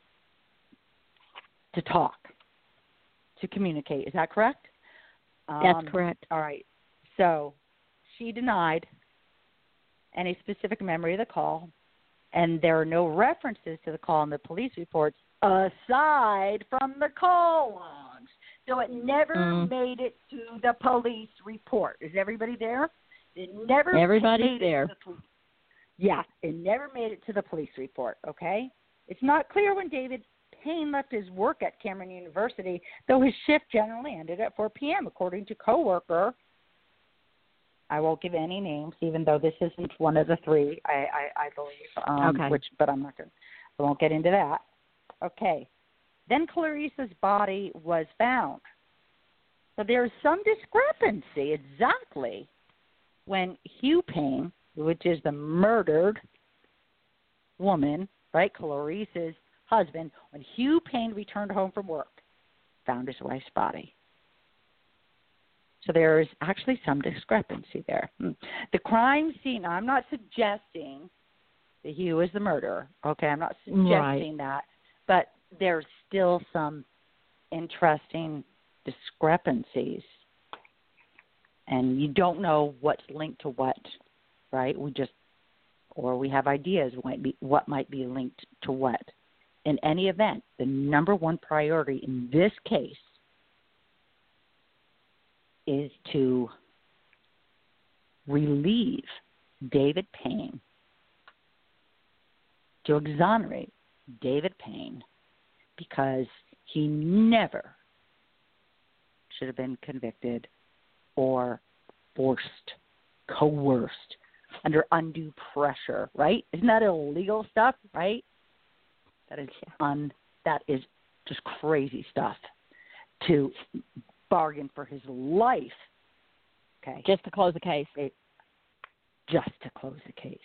S3: to talk, to communicate. Is that correct?
S4: That's
S3: Um,
S4: correct.
S3: All right. So she denied any specific memory of the call, and there are no references to the call in the police reports aside from the call logs. So it never
S4: Mm.
S3: made it to the police report. Is everybody there? It never
S4: Everybody's
S3: made
S4: there.
S3: It to the police. Yeah, it never made it to the police report, okay? It's not clear when David Payne left his work at Cameron University, though his shift generally ended at four p.m., according to coworker. I won't give any names, even though this isn't one of the three, I, I, I believe. Um,
S4: Okay.
S3: Which, but I'm not going. I won't get into that. Okay. Then Clarice's body was found. So there's some discrepancy exactly when Hugh Payne, which is the murdered woman, right, Clarice's husband, when Hugh Payne returned home from work, found his wife's body. So there is actually some discrepancy there. The crime scene, now I'm not suggesting that Hugh is the murderer, okay? I'm not suggesting
S4: Right.
S3: that. But there's still some interesting discrepancies. And you don't know what's linked to what, right? We just, or we have ideas what might be, what might be linked to what. In any event, the number one priority in this case is to relieve David Payne, to exonerate David Payne, because he never should have been convicted or forced, coerced, under undue pressure, right? Isn't that illegal stuff, right? That is un, that is just crazy stuff to bargain for his life. Okay.
S4: Just to close the case.
S3: It, just to close the case.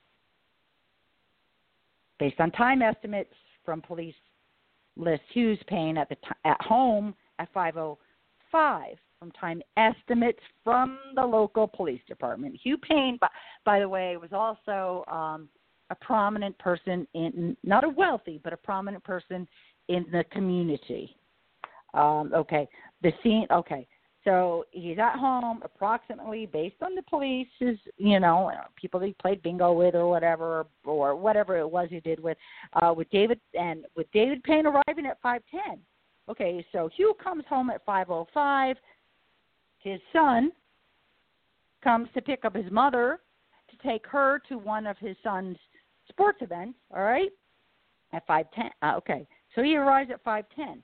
S3: Based on time estimates from police list Hughes Payne at the t- at home at five oh five from time estimates from the local police department. Hugh Payne, by, by the way, was also um, a prominent person in, not a wealthy, but a prominent person in the community. Um, okay, the scene, okay. So he's at home approximately, based on the police's, you know, people that he played bingo with or whatever, or whatever it was he did with, uh, with David, and with David Payne arriving at five ten. Okay, so Hugh comes home at five oh five. His son comes to pick up his mother to take her to one of his son's sports events, all right, at five ten. Uh, okay, so he arrives at five ten.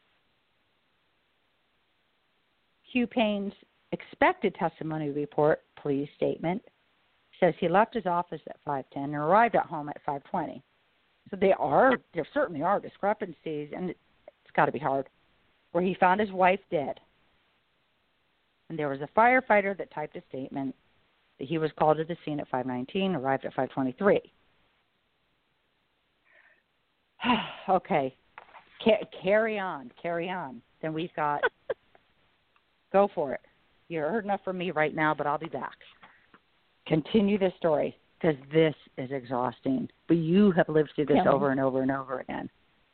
S3: Hugh Payne's expected testimony report, police statement, says he left his office at five ten and arrived at home at five twenty. So they are, there certainly are discrepancies, and it's got to be hard, where he found his wife dead. And there was a firefighter that typed a statement that he was called to the scene at five nineteen, arrived at five twenty-three. Okay, Ca- carry on, carry on. Then we've got... Go for it. You heard enough from me right now, but I'll be back. Continue this story, because this is exhausting. But you have lived through this
S4: Tell
S3: over
S4: me.
S3: and over and over again.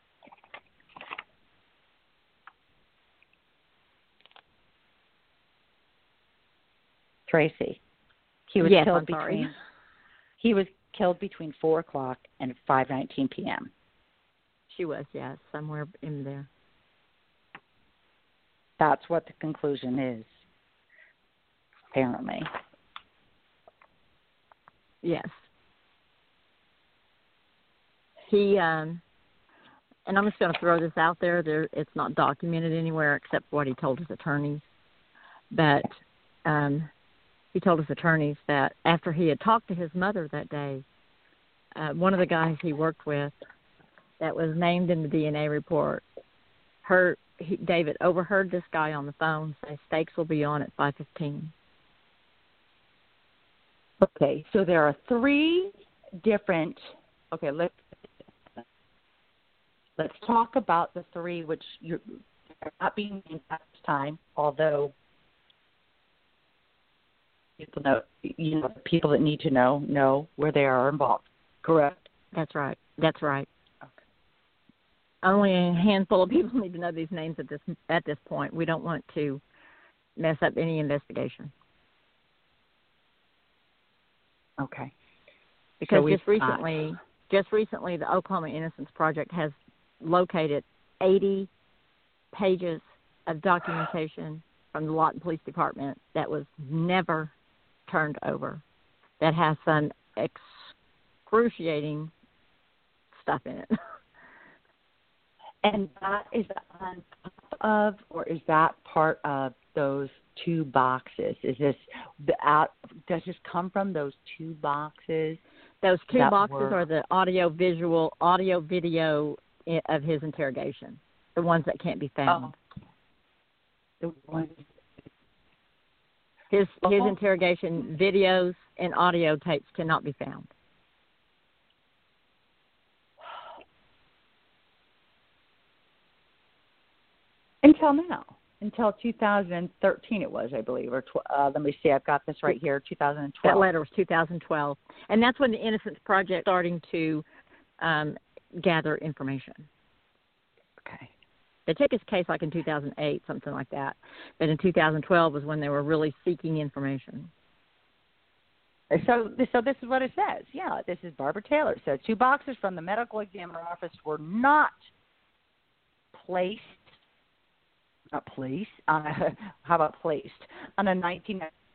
S3: Tracy, he was
S4: Yes,
S3: killed
S4: I'm sorry.
S3: between he was killed between four o'clock and five nineteen p.m.
S4: She was, yes, somewhere in there.
S3: That's what the conclusion is, apparently.
S4: Yes. He, um, and I'm just going to throw this out there. There, it's not documented anywhere except what he told his attorneys. But um, he told his attorneys that after he had talked to his mother that day, uh, one of the guys he worked with that was named in the D N A report, her he, David overheard this guy on the phone say stakes will be on at five fifteen.
S3: Okay, so there are three different. Okay, let's let's talk about the three which you're not being named at this time, although people know, you know, the people that need to know know where they are involved. Correct.
S4: That's right. That's right.
S2: Okay.
S4: Only a handful of people need to know these names at this at this point. We don't want to mess up any investigation.
S2: Okay.
S4: Because
S2: So
S4: just
S2: we've got-
S4: recently, just recently, the Oklahoma Innocence Project has located eighty pages of documentation from the Lawton Police Department that was never turned over, that has some excruciating stuff in it.
S2: And that is on top of, or is that part of those two boxes? Is this the out? Does this come from those two boxes?
S4: Those two
S2: that
S4: boxes
S2: were,
S4: are the audio, visual, audio, video i- of his interrogation, the ones that can't be found.
S2: Oh, the ones.
S4: His his
S2: Oh.
S4: interrogation videos and audio tapes cannot be found.
S2: Until now, until two thousand thirteen, it was, I believe, or tw- uh, let me see, I've got this right here, two thousand twelve.
S4: That letter was two thousand twelve, and that's when the Innocence Project starting to um, gather information.
S2: Okay.
S4: They took his case like in two thousand eight, something like that, but in two thousand twelve was when they were really seeking information.
S2: So, so this is what it says. Yeah, this is Barbara Taylor. It says two boxes from the medical examiner office were not placed. Not placed. On a, how about placed on a nineteen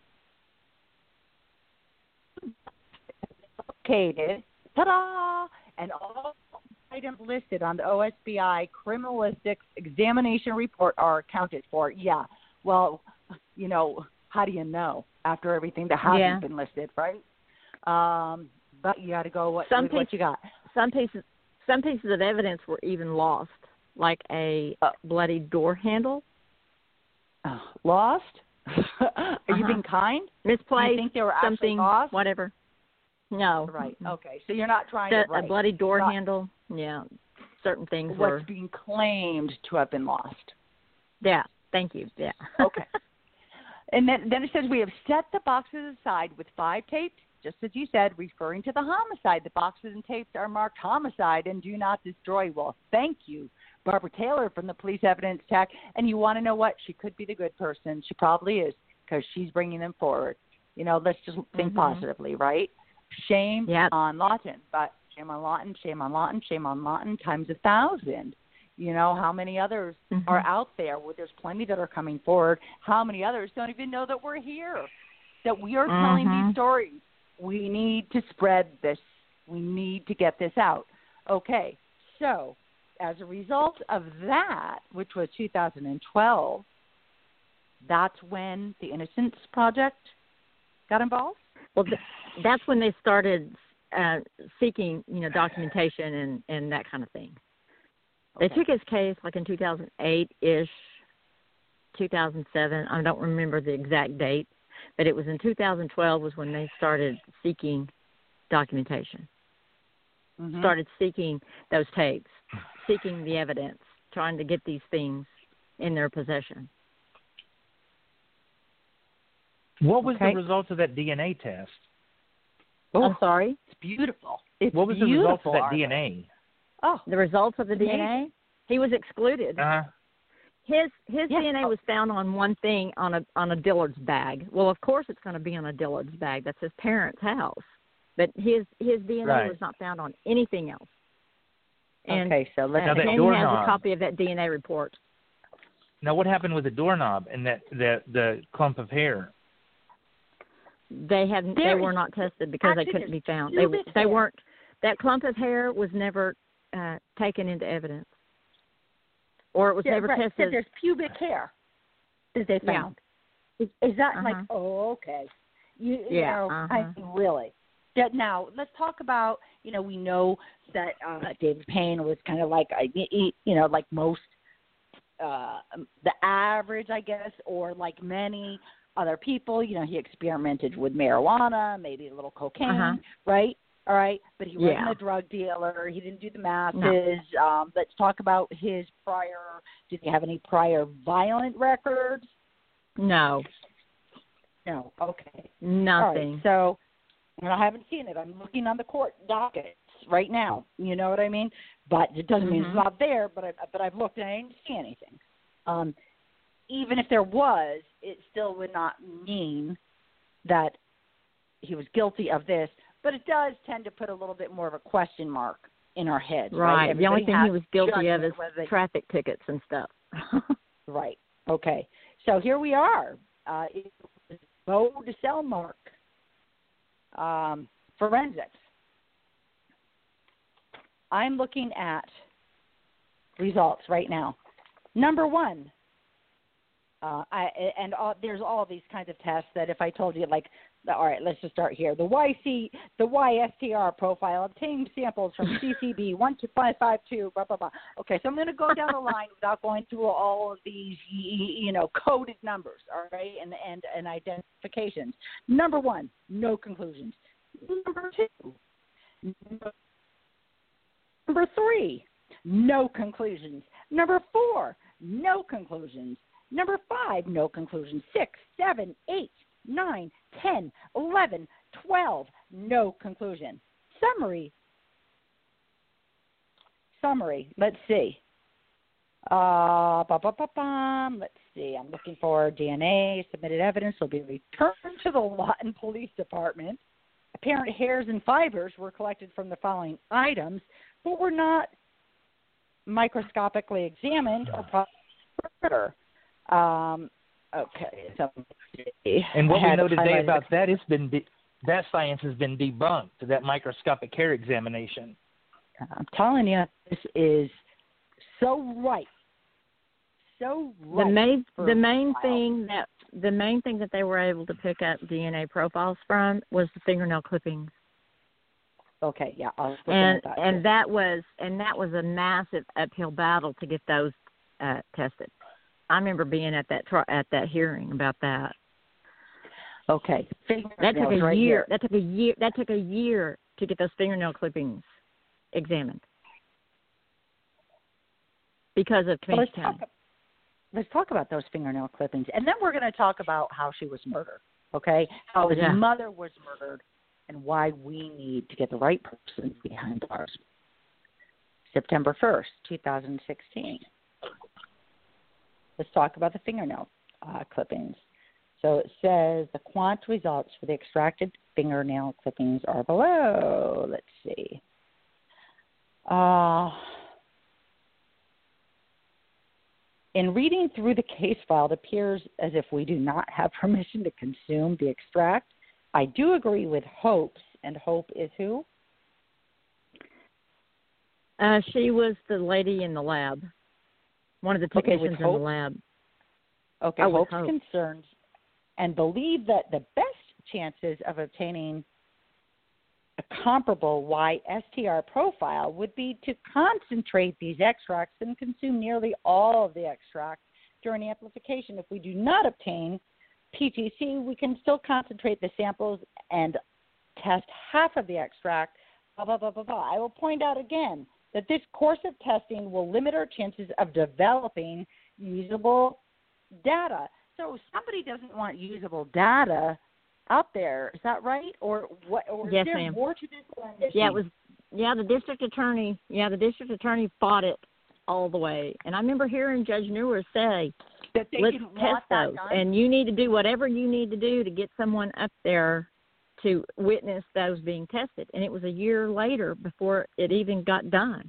S2: located. Ta-da! And all items listed on the O S B I criminalistics examination report are accounted for. Yeah. Well, you know, how do you know after everything that hasn't
S4: Yeah.
S2: been listed, right? Um, but you got to go what,
S4: Some
S2: with what
S4: pieces-
S2: you got.
S4: Some pieces, some pieces of evidence were even lost, like a
S2: Uh,
S4: bloody door handle,
S2: Oh, lost? Are
S4: Uh-huh.
S2: you being kind?
S4: misplaced,
S2: You think they were actually
S4: something,
S2: lost?
S4: whatever. No.
S2: Right.
S4: Mm-mm.
S2: Okay. So you're not trying
S4: The-
S2: to write
S4: A bloody door
S2: Not-
S4: handle, yeah. Certain things
S2: what's
S4: were.
S2: being claimed to have been lost.
S4: Yeah. Thank you. Yeah.
S2: Okay. And then, then it says we have set the boxes aside with five tapes, just as you said, referring to the homicide. The boxes and tapes are marked homicide and do not destroy. Well, thank you, Barbara Taylor from the Police Evidence Tech. And you want to know what? She could be the good person. She probably is because she's bringing them forward. You know, let's just think
S4: Mhm.
S2: positively, right? Shame
S4: Yep.
S2: on Lawton, but shame on Lawton, shame on Lawton, shame on Lawton times a thousand. You know, how many others
S4: Mhm.
S2: are out there? Well, there's plenty that are coming forward. How many others don't even know that we're here, that we are telling
S4: Mhm.
S2: these stories? We need to spread this. We need to get this out. Okay, so as a result of that, which was two thousand twelve, that's when the Innocence Project got involved?
S4: Well, th- that's when they started uh, seeking, you know, documentation and, and that kind of thing. They
S2: Okay.
S4: took his case like in two thousand eight-ish, two thousand seven. I don't remember the exact date, but it was in two thousand twelve was when they started seeking documentation,
S2: Mhm.
S4: started seeking those tapes, seeking the evidence, trying to get these things in their possession.
S5: What was
S2: Okay.
S5: the result of that D N A test?
S2: Oh,
S4: I'm sorry?
S2: it's beautiful. It's
S5: What was
S2: beautiful,
S5: the result of that
S2: Arthur.
S5: D N A?
S2: Oh,
S4: The results of the
S2: Amazing.
S4: D N A? He was excluded.
S5: Uh,
S4: His his
S2: Yeah.
S4: D N A was found on one thing on a on a Dillard's bag. Well, of course it's going to be on a Dillard's bag. That's his parents' house. But his his D N A
S5: Right.
S4: was not found on anything else. And
S2: okay, so let's
S4: uh,
S5: Now that
S4: Penny has
S5: doorknob.
S4: a copy of that D N A report.
S5: now, what happened with the doorknob and that the the clump of hair?
S4: They hadn't.
S2: There
S4: they were
S2: is-
S4: not tested because they
S2: actually,
S4: couldn't be
S2: there's
S4: found. They
S2: pubic
S4: they
S2: hair.
S4: weren't. That clump of hair was never uh, taken into evidence, or it was
S2: Yeah,
S4: never
S2: right. So
S4: tested.
S2: there's pubic hair that they
S4: Yeah.
S2: found. Is, is that like,
S4: Uh-huh.
S2: oh, okay. You, you
S4: Yeah,
S2: know, I
S4: uh-huh.
S2: mean, really. Yeah, now, let's talk about, you know, we know that uh, David Payne was kind of like, I- he- you know, like most, uh, the average, I guess, or like many other people, you know, he experimented with marijuana, maybe a little cocaine,
S4: Uh-huh.
S2: right? All right, but he wasn't
S4: Yeah.
S2: a drug dealer. He didn't do the masses. Um, let's talk about his prior. Did he have any prior violent records?
S4: No,
S2: No. Okay.
S4: nothing.
S2: All right, so, and I haven't seen it. I'm looking on the court docket. right now. You know what I mean? But it doesn't mean
S4: Mhm.
S2: it's not there. But I, but I've looked and I didn't see anything. Um, even if there was, it still would not mean that he was guilty of this. But it does tend to put a little bit more of a question mark in our heads.
S4: Right.
S2: Right.
S4: The only
S2: Everybody
S4: thing
S2: has
S4: he was guilty of
S2: judgment
S4: is
S2: whether they-
S4: traffic tickets and stuff.
S2: Right. Okay. So here we are. Uh, it was Bo DeSelmark, um, forensics. I'm looking at results right now. Number one, uh, I, and all, there's all these kinds of tests that if I told you, like, all right, let's just start here. The Y C, the Y S T R profile obtained samples from C C B one two five five two, blah blah blah. Okay, so I'm going to go down the line without going through all of these, you know, coded numbers, all right, and and and identifications. Number one, no conclusions. Number two, no. Number three, no conclusions. Number four, no conclusions. Number five, no conclusions. Six, seven, eight, nine, ten, eleven, twelve, no conclusion. Summary. Summary. Let's see. Uh, ba, ba, ba, ba. Let's see. I'm looking for D N A. Submitted evidence will be returned to the Lawton Police Department. Apparent hairs and fibers were collected from the following items, but were not microscopically examined or processed. Um, okay. So,
S5: And what
S2: I
S5: we
S2: had
S5: know today
S2: highlighted-
S5: about that, it's been de- that science has been debunked. That microscopic hair examination.
S2: I'm telling you, this is so right. So right.
S4: The main
S2: for
S4: the main
S2: a
S4: thing that the main thing that they were able to pick up D N A profiles from was the fingernail clippings.
S2: Okay, yeah, I was looking
S4: And
S2: at that.
S4: and that was and that was a massive uphill battle to get those uh, tested. I remember being at that tri- at that hearing about that.
S2: Okay,
S4: That took a
S2: right
S4: year.
S2: here.
S4: That took a year. That took a year to get those fingernail clippings examined because of
S2: Well, let's
S4: Comanche
S2: talk.
S4: County.
S2: Let's talk about those fingernail clippings, and then we're going to talk about how she was murdered. Okay, how his
S4: Yeah.
S2: mother was murdered, and why we need to get the right person behind bars. September first, two thousand sixteen. Let's talk about the fingernail uh, clippings. So it says the quant results for the extracted fingernail clippings are below. Let's see. Uh, in reading through the case file, it appears as if we do not have permission to consume the extract. I do agree with Hope's, and Hope is who?
S4: Uh, she was the lady in the lab, one of the
S2: Okay, with
S4: technicians in the
S2: Hope?
S4: lab.
S2: Okay,
S4: Oh, with
S2: Hope's
S4: Hope.
S2: concerns and believe that the best chances of obtaining a comparable Y S T R profile would be to concentrate these extracts and consume nearly all of the extract during the amplification. If we do not obtain P T C, we can still concentrate the samples and test half of the extract, blah, blah, blah, blah, blah. I will point out again that this course of testing will limit our chances of developing usable data. So somebody doesn't want usable data out there. Is that right? Or what? Or
S4: Yes,
S2: is there
S4: ma'am.
S2: more to this than this?
S4: Yeah, it was. Yeah, the district attorney. Yeah, the district attorney fought it all the way. And I remember hearing Judge Newer say,
S2: that they
S4: "Let's
S2: didn't
S4: test
S2: want that
S4: those,
S2: done?
S4: and you need to do whatever you need to do to get someone up there to witness those being tested." And it was a year later before it even got done.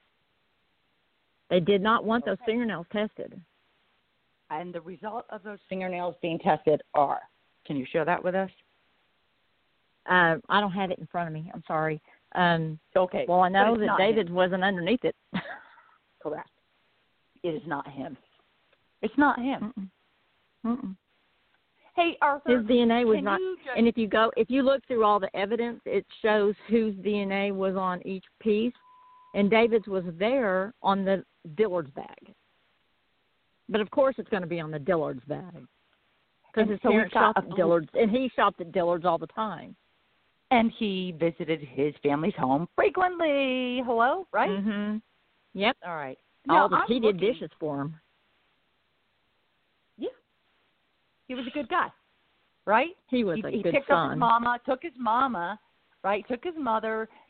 S4: They did not want those
S2: Okay.
S4: fingernails tested.
S2: And the result of those fingernails being tested are. Can you share that with us?
S4: Uh, I don't have it in front of me. I'm sorry. Um,
S2: Okay.
S4: well, I
S2: But
S4: know
S2: it's
S4: that
S2: not
S4: David
S2: him.
S4: wasn't underneath it.
S2: Correct. It is not him. It's not him.
S4: Mm-mm. Mm-mm.
S2: Hey, Arthur.
S4: His D N A was
S2: can
S4: not.
S2: you just,
S4: And if you go, if you look through all the evidence, it shows whose D N A was on each piece, and David's was there on the Dillard's bag. But of course, it's going to be on the Dillard's bag because
S2: And
S4: his
S2: so
S4: parents
S2: we've got
S4: shopped
S2: a
S4: at
S2: blue-
S4: Dillard's, and he shopped at Dillard's all the time.
S2: and he visited his family's home frequently. Hello, right?
S4: Mm-hmm. Yep.
S2: All right.
S4: all
S2: Now,
S4: the
S2: I'm
S4: he did
S2: looking-
S4: dishes for him.
S2: Yeah. He was a good guy, right?
S4: He was
S2: he,
S4: a
S2: he
S4: good
S2: picked up
S4: son.
S2: his mama, took his mama, right? Took his mother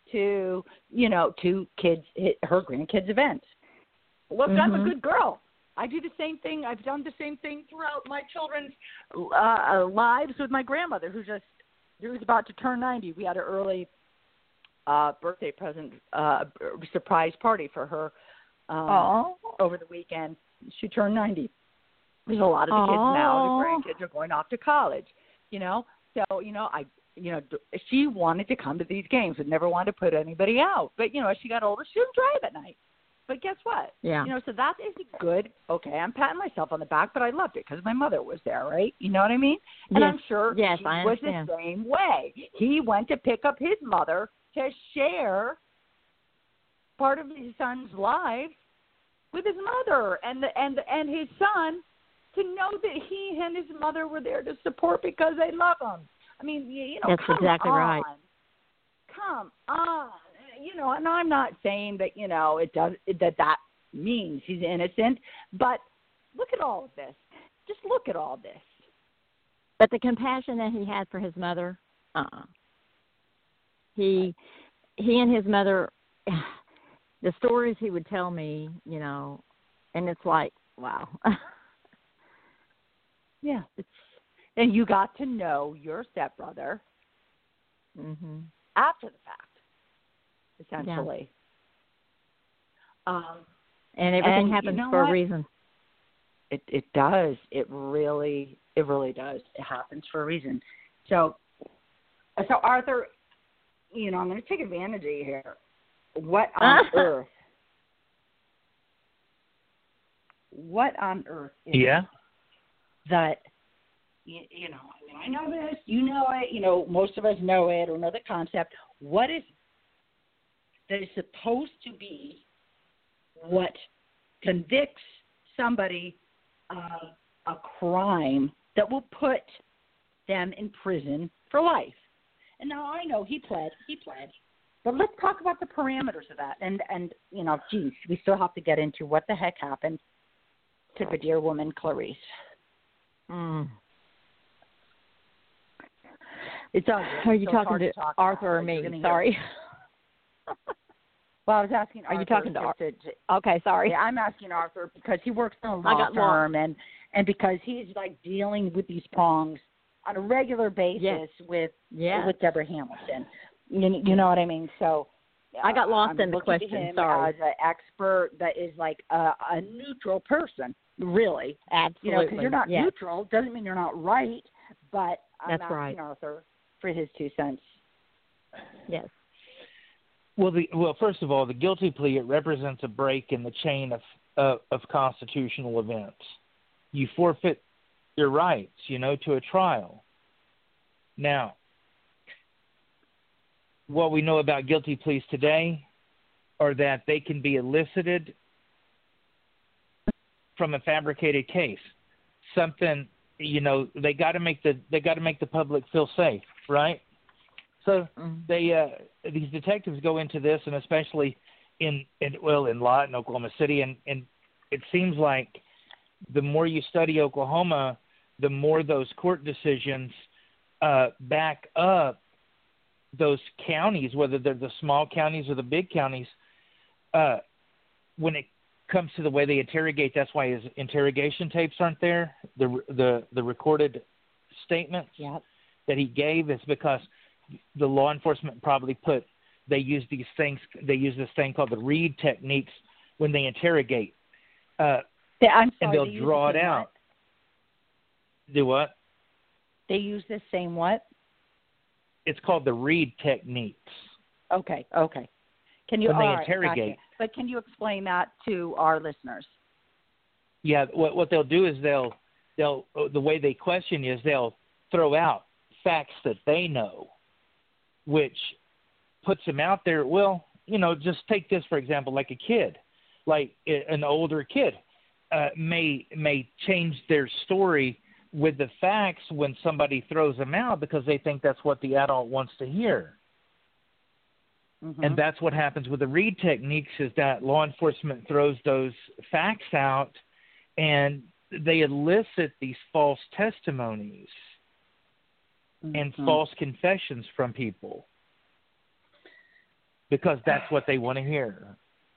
S2: to, you know, to kids, her grandkids' events. Look, mm-hmm. I'm a good girl. I do the same thing. I've done the same thing throughout my children's uh, lives with my grandmother, who just who was about to turn ninety. We had an early uh, birthday present, uh, surprise party for her um, over the weekend. She turned ninety. There's a lot of the Aww. kids now. The grandkids are going off to college, you know. So, you know, I, you know, she wanted to come to these games and never wanted to put anybody out. But, you know, as she got older, she didn't drive at night. But guess what?
S4: Yeah.
S2: You know, so that is good. Okay, I'm patting myself on the back, but I loved it because my mother was there, right? You know what I mean? And
S4: yes.
S2: I'm sure
S4: yes,
S2: he
S4: I
S2: was
S4: understand.
S2: the same way. He went to pick up his mother to share part of his son's life with his mother and the, and and his son, to know that he and his mother were there to support because they love him. I mean, you know,
S4: that's
S2: come
S4: exactly
S2: on.
S4: right.
S2: Come on. You know, and I'm not saying that, you know, it does that that means he's innocent, but look at all of this. Just look at all this.
S4: But the compassion that he had for his mother, uh-uh. He, he and his mother, the stories he would tell me, you know, and it's like, wow.
S2: yeah. It's, and you got to know your stepbrother
S4: mm-hmm. after
S2: the fact. Essentially. Yeah. Um,
S4: and everything
S2: and
S4: happens
S2: you know
S4: for
S2: what?
S4: a reason.
S2: It it does. It really it really does. It happens for a reason. So so Arthur, you know, I'm gonna take advantage of you here. What on earth what on earth is
S5: yeah.
S2: that you, you know, I mean I know this, you know it, you know, most of us know it or know the concept. What is that is supposed to be what convicts somebody of a crime that will put them in prison for life? And now I know he pled, he pled, but let's talk about the parameters of that. And, and you know, geez, we still have to get into what the heck happened to the dear woman, Clarice.
S4: Mm.
S2: It's ugly.
S4: Are you
S2: so
S4: talking to,
S2: to talk
S4: Arthur or me? Sorry. Well, I was asking Arthur. Are you talking to Arthur?
S2: To,
S4: okay, sorry.
S2: Yeah, I'm asking Arthur because he works in a law firm and, and because he's like dealing with these prongs on a regular basis
S4: yes.
S2: with
S4: yes.
S2: with Deborah Hamilton. You, you know what I mean? So
S4: I got lost
S2: I'm
S4: in the question.
S2: To him
S4: Sorry.
S2: As an expert that is like a, a neutral person, really.
S4: Absolutely.
S2: You know, because you're not
S4: yes.
S2: neutral doesn't mean you're not right. But I'm
S4: That's
S2: asking
S4: right.
S2: Arthur for his two cents.
S4: Yes.
S5: Well, the, well, first of all, the guilty plea, it represents a break in the chain of, uh, of constitutional events. You forfeit your rights, you know, to a trial. Now, what we know about guilty pleas today are that they can be elicited from a fabricated case. Something, you know, they got to make the they got to make the public feel safe, right? So they uh, these detectives go into this, and especially in, in well in Lawton, Oklahoma City, and, and it seems like the more you study Oklahoma, the more those court decisions uh, back up those counties, whether they're the small counties or the big counties. Uh, when it comes to the way they interrogate, that's why his interrogation tapes aren't there. The the the recorded statements
S2: yep.
S5: that he gave is because the law enforcement probably put, they use these things, they use this thing called the Reed techniques when they interrogate. Uh,
S2: they, I'm sorry,
S5: and they'll
S2: they
S5: draw it out.
S2: What?
S5: Do what?
S2: They use the same what?
S5: It's called the Reed techniques.
S2: Okay, okay. Can you,
S5: when they
S2: all right,
S5: interrogate.
S2: Gotcha. But can you explain that to our listeners?
S5: Yeah, what what they'll do is they'll, they'll the way they question you is they'll throw out facts that they know, which puts them out there. Well, you know, just take this, for example, like a kid, like an older kid uh, may may change their story with the facts when somebody throws them out because they think that's what the adult wants to hear. Mm-hmm. And that's what happens with the Reed techniques is that law enforcement throws those facts out and they elicit these false testimonies mm-hmm. and false confessions from people. because that's what they want to hear.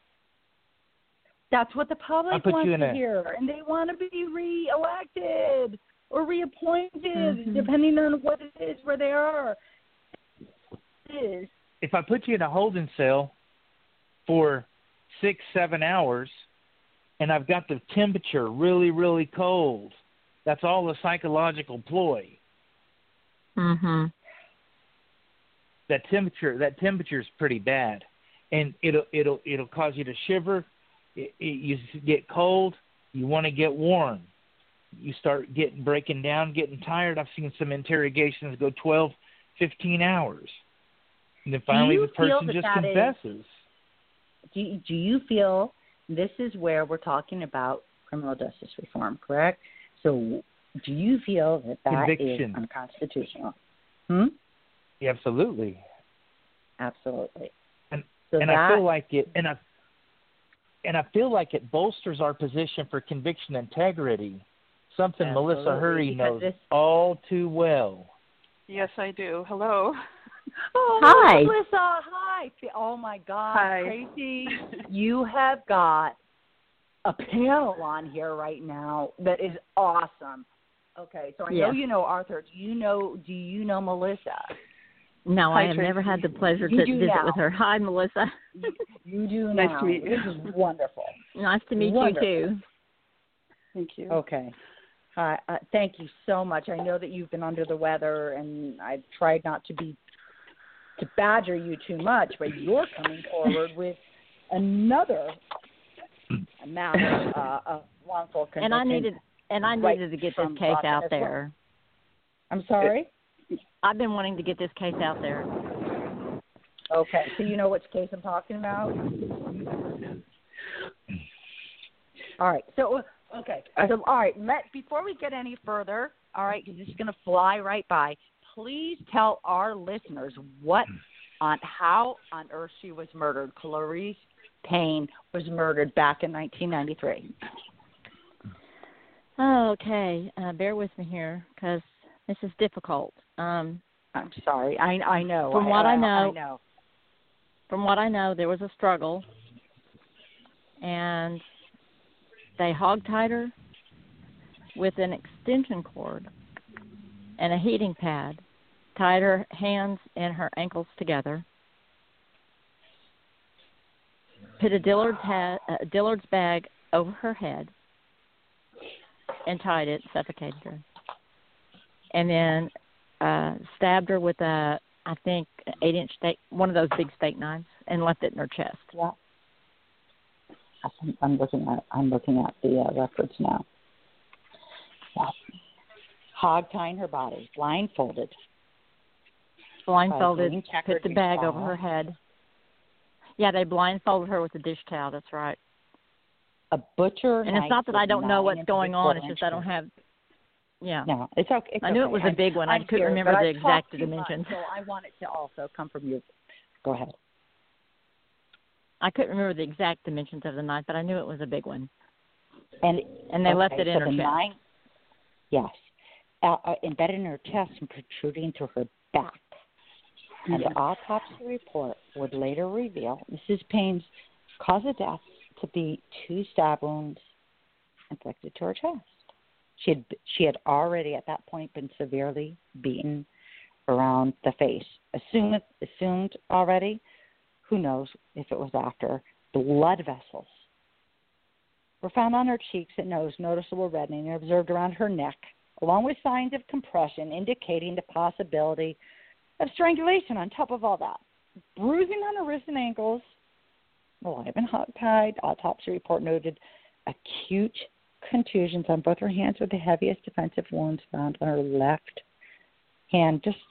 S3: That's what the public
S5: put
S3: wants
S5: you in
S3: to
S5: a-
S3: hear, and they want to be reelected or reappointed,
S4: Mhm.
S3: depending on what it is where they are. It is.
S5: If I put you in a holding cell for six, seven hours, and I've got the temperature really, really cold, that's all a psychological ploy.
S4: Mhm.
S5: That temperature, that temperature is pretty bad, and it'll it'll it'll cause you to shiver. It, it, you get cold. You want to get warm. You start getting breaking down, getting tired. I've seen some interrogations go twelve, fifteen hours, and then finally
S3: you
S5: the person
S3: feel that
S5: just
S3: that is-
S5: confesses.
S3: Do you, do you feel this is where we're talking about criminal justice reform, correct? So do you feel that that
S5: Conviction.
S3: is unconstitutional? Hmm?
S5: Yeah, absolutely.
S3: Absolutely.
S5: And
S3: So
S5: and
S3: that,
S5: I feel like it, and I and I feel like it bolsters our position for conviction integrity. Something Melissa
S3: Absolutely,
S5: Hurry
S3: because
S5: knows
S3: this-
S5: all too well.
S6: Yes, I do. Hello.
S3: Oh,
S4: Hi.
S3: Melissa, hi. Oh, my God.
S6: Hi.
S3: Tracy, you have got a panel on here right now that is awesome. Okay, so I know
S4: Yes.
S3: you know Arthur. Do you know, do you know Melissa?
S4: No,
S6: Hi,
S4: I have
S6: Tracy.
S4: never had the pleasure
S3: You
S4: to
S3: do
S4: visit
S3: now.
S4: with her. Hi, Melissa.
S3: You do
S6: Nice
S3: now.
S6: to meet you.
S3: This is wonderful.
S4: Nice to meet
S3: Wonderful.
S4: you too.
S6: Thank you.
S3: Okay. Uh, uh, thank you so much. I know that you've been under the weather, and I've tried not to be to badger you too much, but you're coming forward with another matter uh, of wrongful conviction.
S4: And I needed and I
S3: right
S4: needed to get
S3: from
S4: this case
S3: Boston
S4: out
S3: as well.
S4: there.
S3: I'm sorry?
S4: I've been wanting to get this case out there.
S3: Okay. So you know which case I'm talking about? All right. So, okay. So, all right. Let before we get any further, all right, because this is going to fly right by, please tell our listeners what on how on earth she was murdered. Clarice Payne was murdered back in nineteen ninety-three.
S4: Oh, okay. Uh, bear with me here because this is difficult. Um,
S3: I'm sorry. I I know.
S4: From what I know-
S3: I know.
S4: from what I know, there was a struggle, and they hogtied her with an extension cord and a heating pad, tied her hands and her ankles together, put a Dillard's, hat, a Dillard's bag over her head, and tied it, suffocated her, and then uh, stabbed her with a, I think, an eight-inch steak, one of those big steak knives, and left it in her chest.
S3: Yeah. I'm, I'm looking at I'm looking at the uh, records now. Yeah. Hog tying her body, blindfolded.
S4: Blindfolded,
S3: green
S4: put
S3: checkered
S4: the bag over
S3: towel.
S4: her head. Yeah, they blindfolded her with a dish towel. That's right.
S3: A butcher.
S4: And it's not that I don't know what's going on. It's just I don't have. Yeah.
S3: No, it's okay. It's
S4: I knew
S3: okay.
S4: it was a
S3: I'm-
S4: big one. I
S3: I'm
S4: couldn't
S3: here,
S4: remember
S3: but
S4: the
S3: I've
S4: exact
S3: talked too much,
S4: dimensions.
S3: so I want it to also come from you. Go ahead.
S4: I couldn't remember the exact dimensions of the knife, but I knew it was a big one.
S3: And
S4: And they
S3: okay,
S4: left it in
S3: so
S4: her
S3: the
S4: chest.
S3: Nine, yes, uh, uh, embedded in her chest and protruding through her back. And the autopsy report would later reveal Missus Payne's cause of death to be two stab wounds inflicted to her chest. She had she had already at that point been severely beaten around the face. Assumed assumed already. Who knows if it was after. Blood vessels were found on her cheeks and nose, noticeable reddening, and observed around her neck, along with signs of compression indicating the possibility of strangulation on top of all that. Bruising on her wrists and ankles, alive and hog-tied. Autopsy report noted acute contusions on both her hands with the heaviest defensive wounds found on her left hand. Just,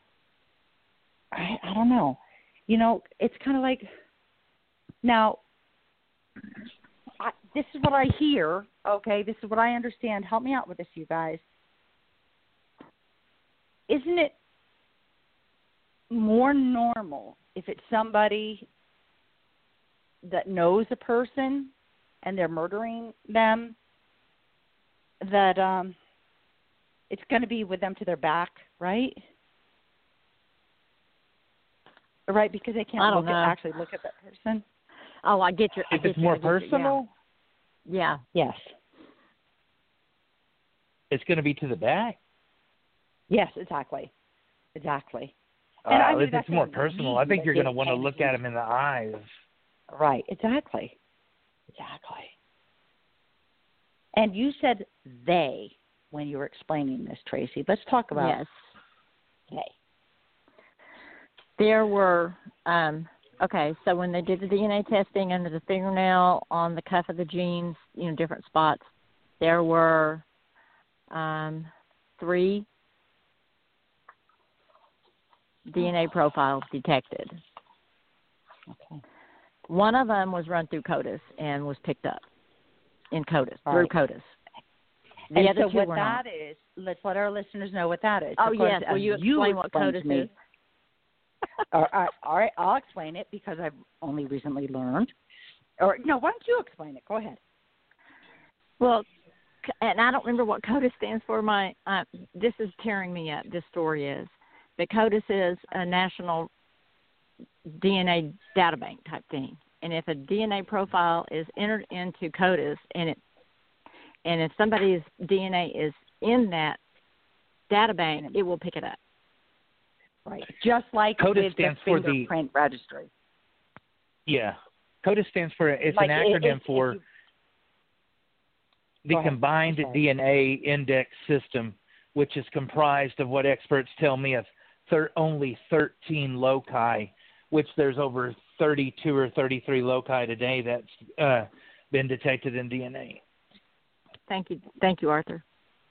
S3: I, I don't know. You know, it's kind of like, now, I, this is what I hear, okay? This is what I understand. Help me out with this, you guys. Isn't it more normal if it's somebody that knows a person and they're murdering them, that um, it's going to be with them to their back, right?
S2: right? Because they can't
S4: I don't
S2: look
S4: know.
S2: at, actually look at that person.
S4: Oh, I get your. I
S5: If
S4: get
S5: it's
S4: you,
S5: more
S4: I get you,
S5: personal,
S4: Yeah. yeah.
S2: Yes.
S5: it's going to be to the back.
S2: Yes, exactly. Exactly.
S5: Uh,
S2: And I knew
S5: if
S2: that's
S5: it's more
S2: what
S5: personal,
S2: you
S5: I think
S2: mean,
S5: you're
S2: that
S5: going to want to
S2: they
S5: look
S2: can't
S5: at him in the eyes.
S2: Right, exactly. Exactly. And you said they when you were explaining this, Tracy. Let's talk about
S4: Yes.
S2: they.
S4: There were, um, okay, so when they did the D N A testing under the fingernail, on the cuff of the jeans, you know, different spots, there were um, three D N A profiles detected.
S2: Okay.
S4: One of them was run through CODIS and was picked up in CODIS,
S2: All
S4: through
S2: right.
S4: CODIS. The
S2: And
S4: other
S2: so
S4: two
S2: what
S4: were
S2: that
S4: not.
S2: is, let's let our listeners know what that is.
S4: Oh,
S2: Of course,
S4: yes. Will
S2: as
S4: you
S2: you
S4: explain what
S2: explained
S4: CODIS
S2: to me,
S4: is?
S2: all right, all right, I'll explain it because I've only recently learned. Or no, why don't you explain it? Go ahead.
S4: Well, c- and I don't remember what CODIS stands for. My uh, this is tearing me up. This story is, but CODIS is a national D N A data bank type thing. And if a D N A profile is entered into CODIS, and it and if somebody's D N A is in that data bank, it will pick it up.
S2: Right. Just like
S5: CODIS
S2: with
S5: stands
S2: the
S5: for the-
S2: fingerprint registry.
S5: Yeah. CODIS stands for, it's
S2: Like
S5: an
S2: it-
S5: acronym
S2: it-
S5: for
S2: you-
S5: the
S2: Go ahead.
S5: Combined
S2: I'm sorry.
S5: D N A Index System, which is comprised of what experts tell me of thir- only thirteen loci, which there's over thirty-two or thirty-three loci today that's uh, been detected in D N A.
S4: Thank you, thank you, Arthur.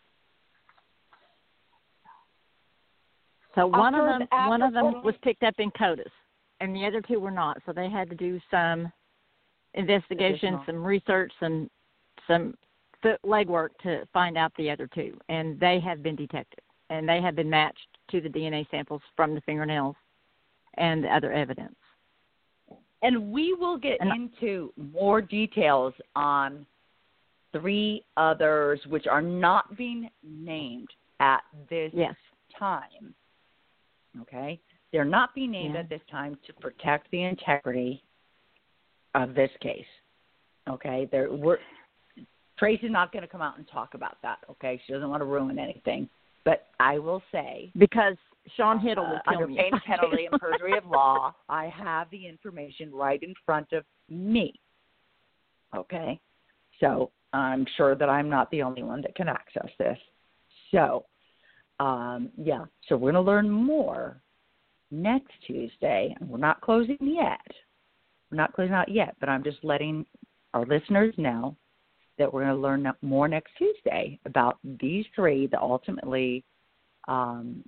S4: So one of them, one of them was picked up in CODIS, and the other two were not. So they had to do some investigation,
S2: Additional.
S4: some research, some some foot legwork to find out the other two, and they have been detected, and they have been matched to the D N A samples from the fingernails and the other evidence.
S2: And we will get
S4: And-
S2: into more details on three others which are not being named at this
S4: Yes.
S2: time. Okay? They're not being named
S4: Yeah.
S2: at this time to protect the integrity of this case. Okay? There we're Tracy's not going to come out and talk about that, okay? She doesn't want to ruin anything. But I will say,
S4: Because Sean Hiddle will
S2: uh,
S4: kill
S2: under
S4: me.
S2: pain of penalty and perjury of law, I have the information right in front of me. Okay? So I'm sure that I'm not the only one that can access this. So, um, yeah, so we're going to learn more next Tuesday. And we're not closing yet. We're not closing out yet, but I'm just letting our listeners know that we're going to learn more next Tuesday about these three that ultimately um,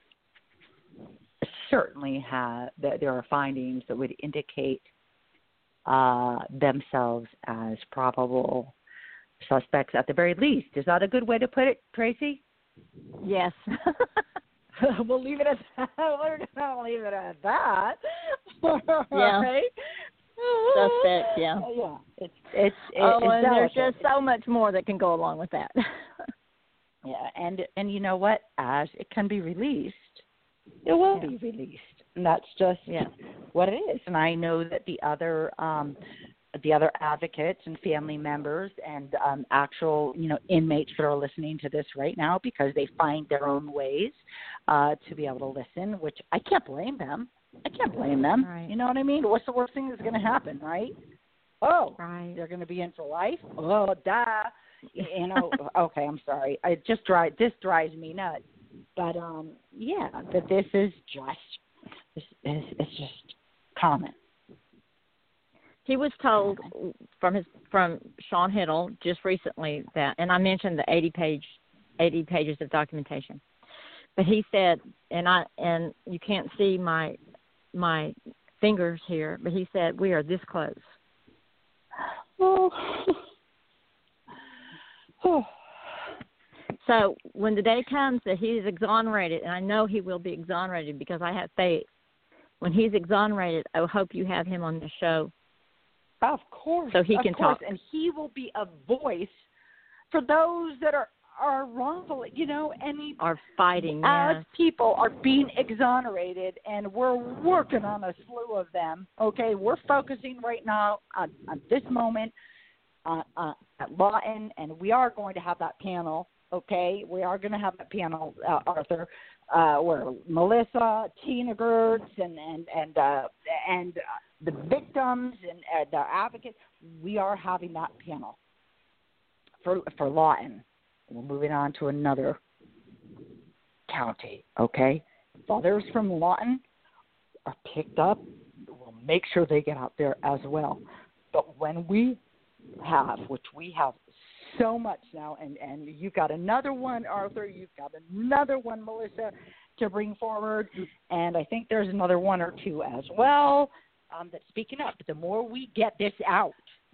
S2: certainly have, that there are findings that would indicate uh, themselves as probable suspects at the very least. Is that a good way to put it, Tracy?
S4: Yes.
S2: We'll leave it at that. We're going to leave it at that.
S4: Yeah.
S2: Right?
S4: Suspect, yeah.
S2: Yeah. It's, it's, it's,
S4: oh,
S2: it's
S4: and there's
S2: delicate.
S4: just so much more that can go along with that.
S2: Yeah, and and you know what? As it can be released, it will
S4: Yeah.
S2: be released, and that's just
S4: Yeah.
S2: what it is. And I know that the other um, the other advocates and family members and um, actual you know inmates that are listening to this right now because they find their own ways uh, to be able to listen, which I can't blame them. I can't blame them.
S4: Right.
S2: You know what I mean? What's the worst thing that's going to happen, right? Oh,
S4: Right.
S2: they're going to be in for life? Oh, duh. You know, okay, I'm sorry. It just dri this drives me nuts. But um, yeah, but this is just this is it's just common.
S4: He was told from his from Sean Hiddle just recently that, and I mentioned the eighty page, eighty pages of documentation. But he said, and I and you can't see my my fingers here, but he said we are this close.
S2: Oh. Oh.
S4: So when the day comes that he is exonerated, and I know he will be exonerated because I have faith, when he's exonerated, I hope you have him on the show.
S2: Of course.
S4: So he
S2: of
S4: can
S2: course.
S4: talk.
S2: And he will be a voice for those that are are wrongful, you know, any
S4: Are fighting,
S2: as
S4: yeah.
S2: people are being exonerated, and we're working on a slew of them. Okay, we're focusing right now on, on this moment uh, uh, at Lawton, and we are going to have that panel. Okay, we are going to have that panel, uh, Arthur, uh, where Melissa, Tina Gertz, and and and uh, and uh, the victims and uh, the advocates. We are having that panel for for Lawton. We're moving on to another county, okay? Others from Lawton are picked up. We'll make sure they get out there as well. But when we have, which we have so much now, and, and you've got another one, Arthur, you've got another one, Melissa, to bring forward, and I think there's another one or two as well um, that's speaking up. But the more we get this out,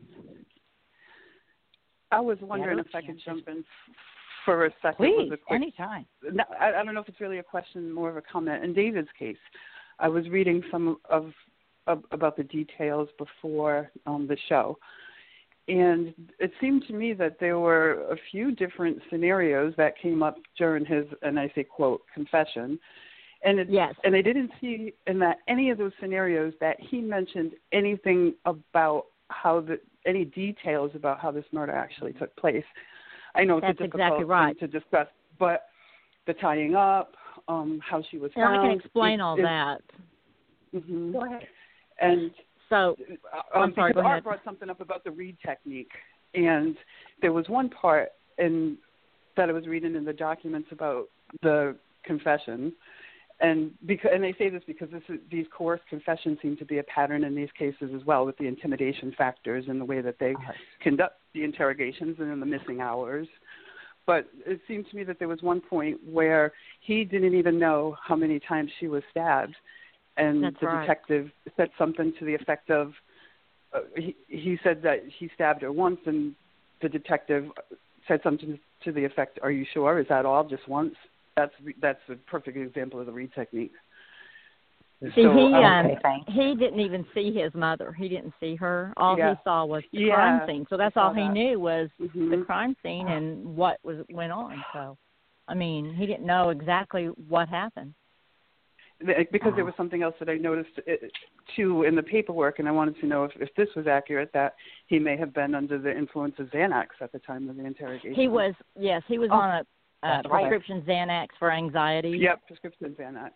S6: I was wondering if I could jump in for a second.
S2: Please,
S6: with a quick,
S2: anytime.
S6: No, I, I don't know if it's really a question, more of a comment. In David's case, I was reading some of, of about the details before um, the show, and it seemed to me that there were a few different scenarios that came up during his, and I say quote, confession. And it,
S4: yes.
S6: and I didn't see in that any of those scenarios that he mentioned anything about how the any details about how this murder actually took place. I know it's
S4: That's
S6: a difficult
S4: exactly right.
S6: thing to discuss, but the tying up, um, how she was
S4: And
S6: found.
S4: I can explain
S6: it,
S4: all
S6: it,
S4: that.
S6: Mm-hmm.
S2: Go ahead.
S6: And
S4: So,
S6: um,
S4: I'm sorry,
S6: because
S4: go
S6: Art
S4: ahead.
S6: brought something up about the read technique, and there was one part in that I was reading in the documents about the confession. And because, and they say this because this is, these coerced confessions seem to be a pattern in these cases as well, with the intimidation factors and the way that they
S2: Uh-huh.
S6: conduct the interrogations and in the missing hours. But it seemed to me that there was one point where he didn't even know how many times she was stabbed, and
S4: That's
S6: the
S4: right.
S6: detective said something to the effect of, uh, he, he said that he stabbed her once, and the detective said something to the effect, "Are you sure? Is that all? Just once?" That's that's a perfect example of the read technique.
S4: See,
S6: So,
S4: he
S6: um,
S4: um,
S2: Okay, thanks.
S4: he didn't even see his mother. He didn't see her. All
S6: Yeah.
S4: he saw was the
S6: Yeah,
S4: crime scene. So that's
S6: I saw
S4: all he
S6: that.
S4: knew was
S6: Mhm.
S4: the crime scene and what was went on. So, I mean, he didn't know exactly what happened.
S6: Because there was something else that I noticed uh, too in the paperwork, and I wanted to know if, if this was accurate, that he may have been under the influence of Xanax at the time of the interrogation.
S4: He was, yes, he was
S2: Oh,
S4: on a uh,
S2: that's right.
S4: prescription Xanax for anxiety.
S6: Yep, prescription Xanax,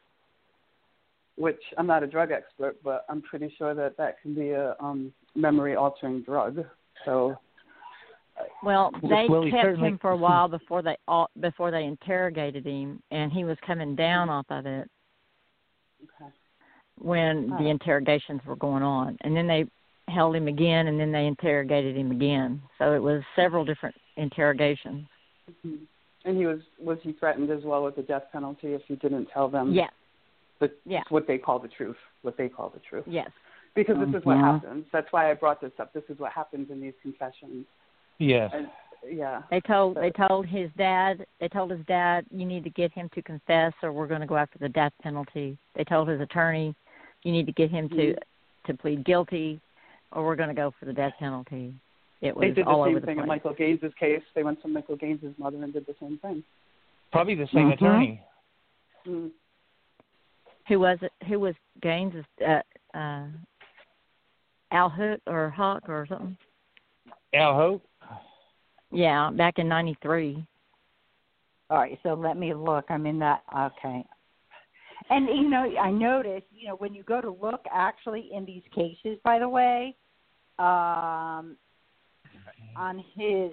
S6: which I'm not a drug expert, but I'm pretty sure that that can be a um, memory-altering drug. So,
S4: Well,
S5: Well,
S4: they
S5: well, he
S4: kept
S5: certainly-
S4: him for a while before they all, before they interrogated him, and he was coming down off of it
S6: okay.
S4: when the interrogations were going on, and then they held him again, and then they interrogated him again. So it was several different interrogations.
S6: Mm-hmm. And he was was he threatened as well with the death penalty if he didn't tell them
S4: Yes,
S6: the,
S4: yeah.
S6: what they call the truth, what they call the truth.
S4: yes.
S6: Because this is what
S2: Mhm.
S6: happens. That's why I brought this up. This is what happens in these confessions.
S5: Yes.
S6: And, yeah.
S4: They told they told his dad they told his dad, you need to get him to confess or we're going to go after the death penalty. They told his attorney, you need to get him to
S6: Mhm.
S4: to plead guilty or we're going to go for the death penalty. It was
S6: They did the
S4: all
S6: same
S4: over the
S6: thing
S4: place.
S6: in Michael Gaines's case. They went to Michael Gaines's mother and did the same thing.
S5: Probably the same
S2: Mhm.
S5: attorney.
S6: Mm.
S4: Who was it? Who was Gaines? Uh, uh, Al Hook or Hawk or something?
S5: Al Hope.
S4: Yeah, back in ninety-three.
S2: All right, so let me look. I'm in that. Okay. And, you know, I noticed, you know, when you go to look actually in these cases, by the way, um, on his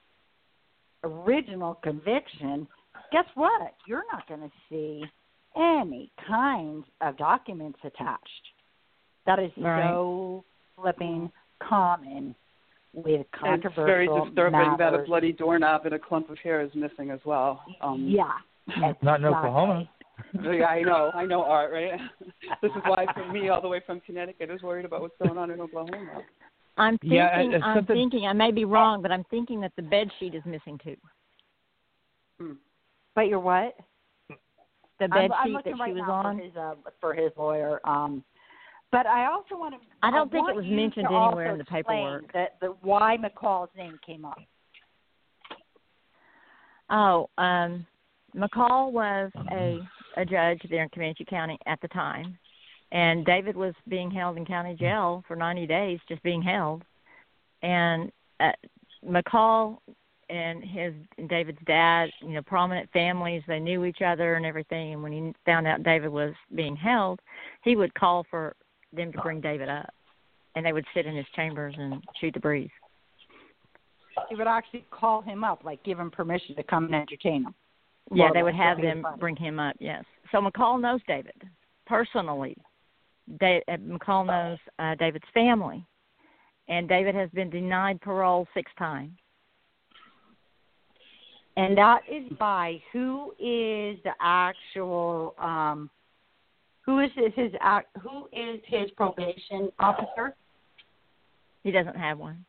S2: original conviction, guess what? You're not going to see any kinds of documents attached. That is
S4: Right.
S2: so flipping common with
S6: It's
S2: controversial
S6: very disturbing
S2: matters.
S6: that a bloody doorknob and a clump of hair is missing as well. Um,
S2: yeah.
S5: Not in Oklahoma.
S6: Yeah, I know. I know, Art, right? This is why, for me, all the way from Connecticut, I was worried about what's going on in Oklahoma.
S4: I'm thinking.
S5: Yeah, it's
S4: I'm
S5: something-
S4: thinking. I may be wrong, but I'm thinking that the bed sheet is missing too.
S6: Hmm.
S2: But you're what?
S4: The bed
S2: I'm, I'm
S4: sheet
S2: looking
S4: that
S2: right
S4: she was
S2: now
S4: on.
S2: for his, uh, for his lawyer. Um, but I also want to.
S4: I don't think
S2: want
S4: it was
S2: you
S4: mentioned
S2: to
S4: anywhere
S2: also
S4: in the
S2: explain
S4: paperwork.
S2: That the why McCall's name came up.
S4: Oh, um, McCall was a, a judge there in Comanche County at the time, and David was being held in county jail for ninety days, just being held. And uh, McCall and his and David's dad, you know, prominent families, they knew each other and everything. And when he found out David was being held, he would call for them to bring David up, and they would sit in his chambers and shoot the breeze.
S3: He would actually call him up, like give him permission to come and entertain him.
S4: Yeah,
S3: Well,
S4: they would
S3: that's
S4: have
S3: what he
S4: them
S3: was
S4: bring him up, yes. So McCall knows David personally. Da- uh, McCall knows uh, David's family. And David has been denied parole six times.
S3: And that is by who is the actual, um, who is his, his act, who is his probation officer?
S4: He doesn't have one.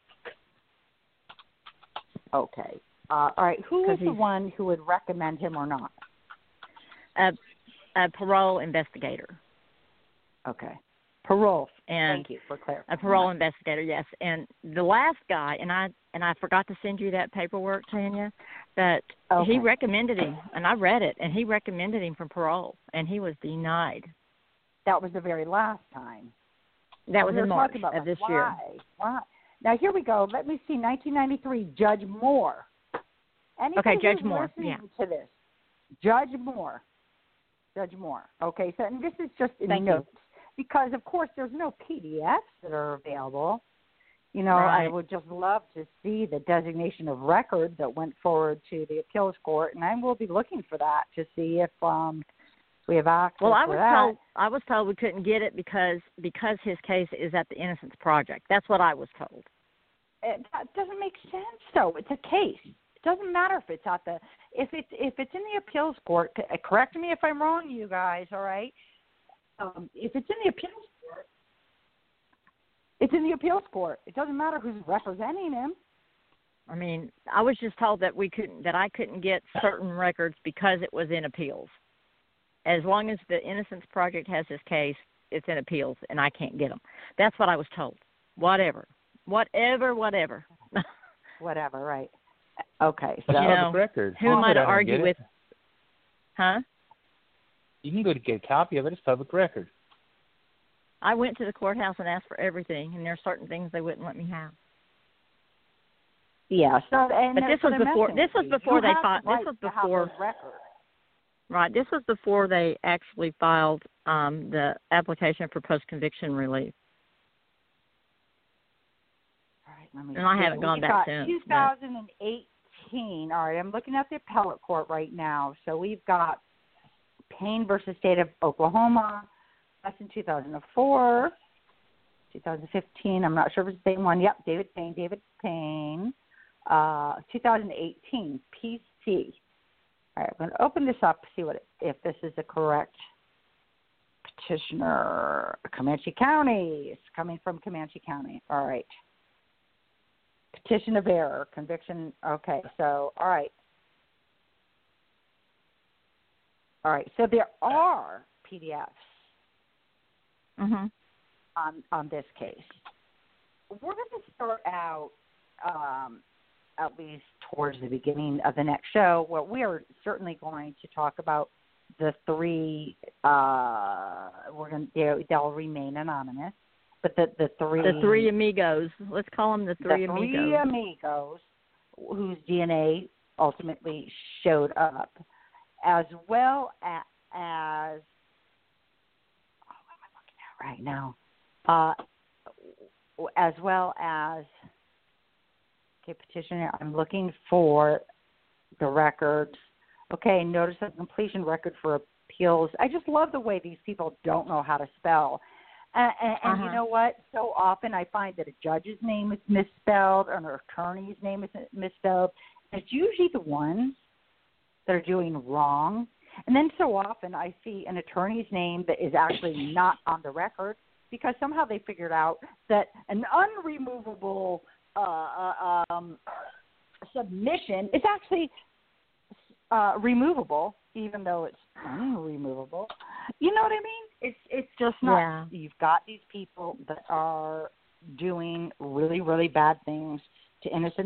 S3: Okay. Uh, all right. Who is the
S4: he's-
S3: one who would recommend him or not?
S4: A, a parole investigator.
S3: Okay. Parole.
S4: And
S3: Thank you for clarifying.
S4: A parole investigator, yes. And the last guy, and I and I forgot to send you that paperwork, Tanya, but
S3: Okay.
S4: he recommended him, and I read it, and he recommended him for parole, and he was denied.
S3: That was the very last time.
S4: That was
S3: We were
S4: in March
S3: talking about,
S4: of
S3: like,
S4: this year.
S3: why? Why? Now, here we go. Let me see. nineteen ninety-three, Judge Moore. Anybody
S4: Okay, Judge
S3: who's
S4: Moore,
S3: listening
S4: yeah.
S3: to this, Judge Moore. Judge Moore. Okay, so and this is just in
S4: Thank you.
S3: notes. Because, of course, there's no P D Fs that are available. You know,
S4: Right.
S3: I would just love to see the designation of record that went forward to the appeals court, and I will be looking for that to see if um, we have access
S4: Well, I
S3: to
S4: was
S3: that.
S4: told I was told we couldn't get it because because his case is at the Innocence Project. That's what I was told.
S3: It, that doesn't make sense, though. It's a case. It doesn't matter if it's at the if it's if it's in the appeals court. c- Correct me if I'm wrong, you guys. All right. Um, if it's in the appeals court, it's in the appeals court. It doesn't matter who's representing him.
S4: I mean, I was just told that we couldn't that I couldn't get certain records because it was in appeals. As long as the Innocence Project has his case, it's in appeals, and I can't get them. That's what I was told. Whatever, whatever, whatever.
S3: Whatever, right? Okay, so
S5: That's
S4: You
S5: public
S4: know,
S5: record.
S4: Who
S5: You
S4: am
S5: can
S4: I
S5: go
S4: to
S5: down there and
S4: argue
S5: get
S4: with?
S5: it.
S4: Huh?
S5: You can go to get a copy of it. It's public record.
S4: I went to the courthouse and asked for everything, and there are certain things they wouldn't let me have.
S3: yeah. So, and
S4: But this
S3: that's what
S4: was
S3: I'm
S4: before-
S3: messing
S4: this
S3: with
S4: was
S3: you.
S4: before
S3: You
S4: they
S3: have
S4: fought-
S3: the
S4: this
S3: right
S4: was
S3: to have
S4: before-
S3: those records.
S4: Right. This was before they actually filed um, the application for post-conviction relief.
S3: All right, let me
S4: And I
S3: see.
S4: haven't gone
S3: We've
S4: back
S3: got
S4: since,
S3: two thousand eighteen. All right, I'm looking at the appellate court right now. So we've got Payne versus State of Oklahoma. That's in two thousand four. two thousand fifteen. I'm not sure if it's the same one. Yep, David Payne. David Payne. Uh, two thousand eighteen. P C. All right, I'm going to open this up, see what it, if this is the correct petitioner. Comanche County. It's coming from Comanche County. All right. Petition of error, conviction. Okay, so, all right. All right, so there are P D Fs
S4: Mm-hmm.
S3: on, on this case. We're going to start out, um, at least towards the beginning of the next show, where we are certainly going to talk about the three, uh, we're going to, they'll remain anonymous, but the, the three.
S4: The three amigos. Let's call them the three
S3: the
S4: amigos.
S3: three amigos whose D N A ultimately showed up, as well as, as oh, what am I looking at right now? Uh, as well as, okay, petitioner, I'm looking for the records. Okay, notice of completion record for appeals. I just love the way these people don't know how to spell. And, and, and
S4: Uh-huh.
S3: you know what? So often I find that a judge's name is misspelled or an attorney's name is misspelled. And it's usually the ones that are doing wrong. And then so often I see an attorney's name that is actually not on the record because somehow they figured out that an unremovable uh, um, submission is actually uh, removable, even though it's unremovable. You know what I mean? It's it's just not.
S4: Yeah.
S3: You've got these people that are doing really, really bad things to innocent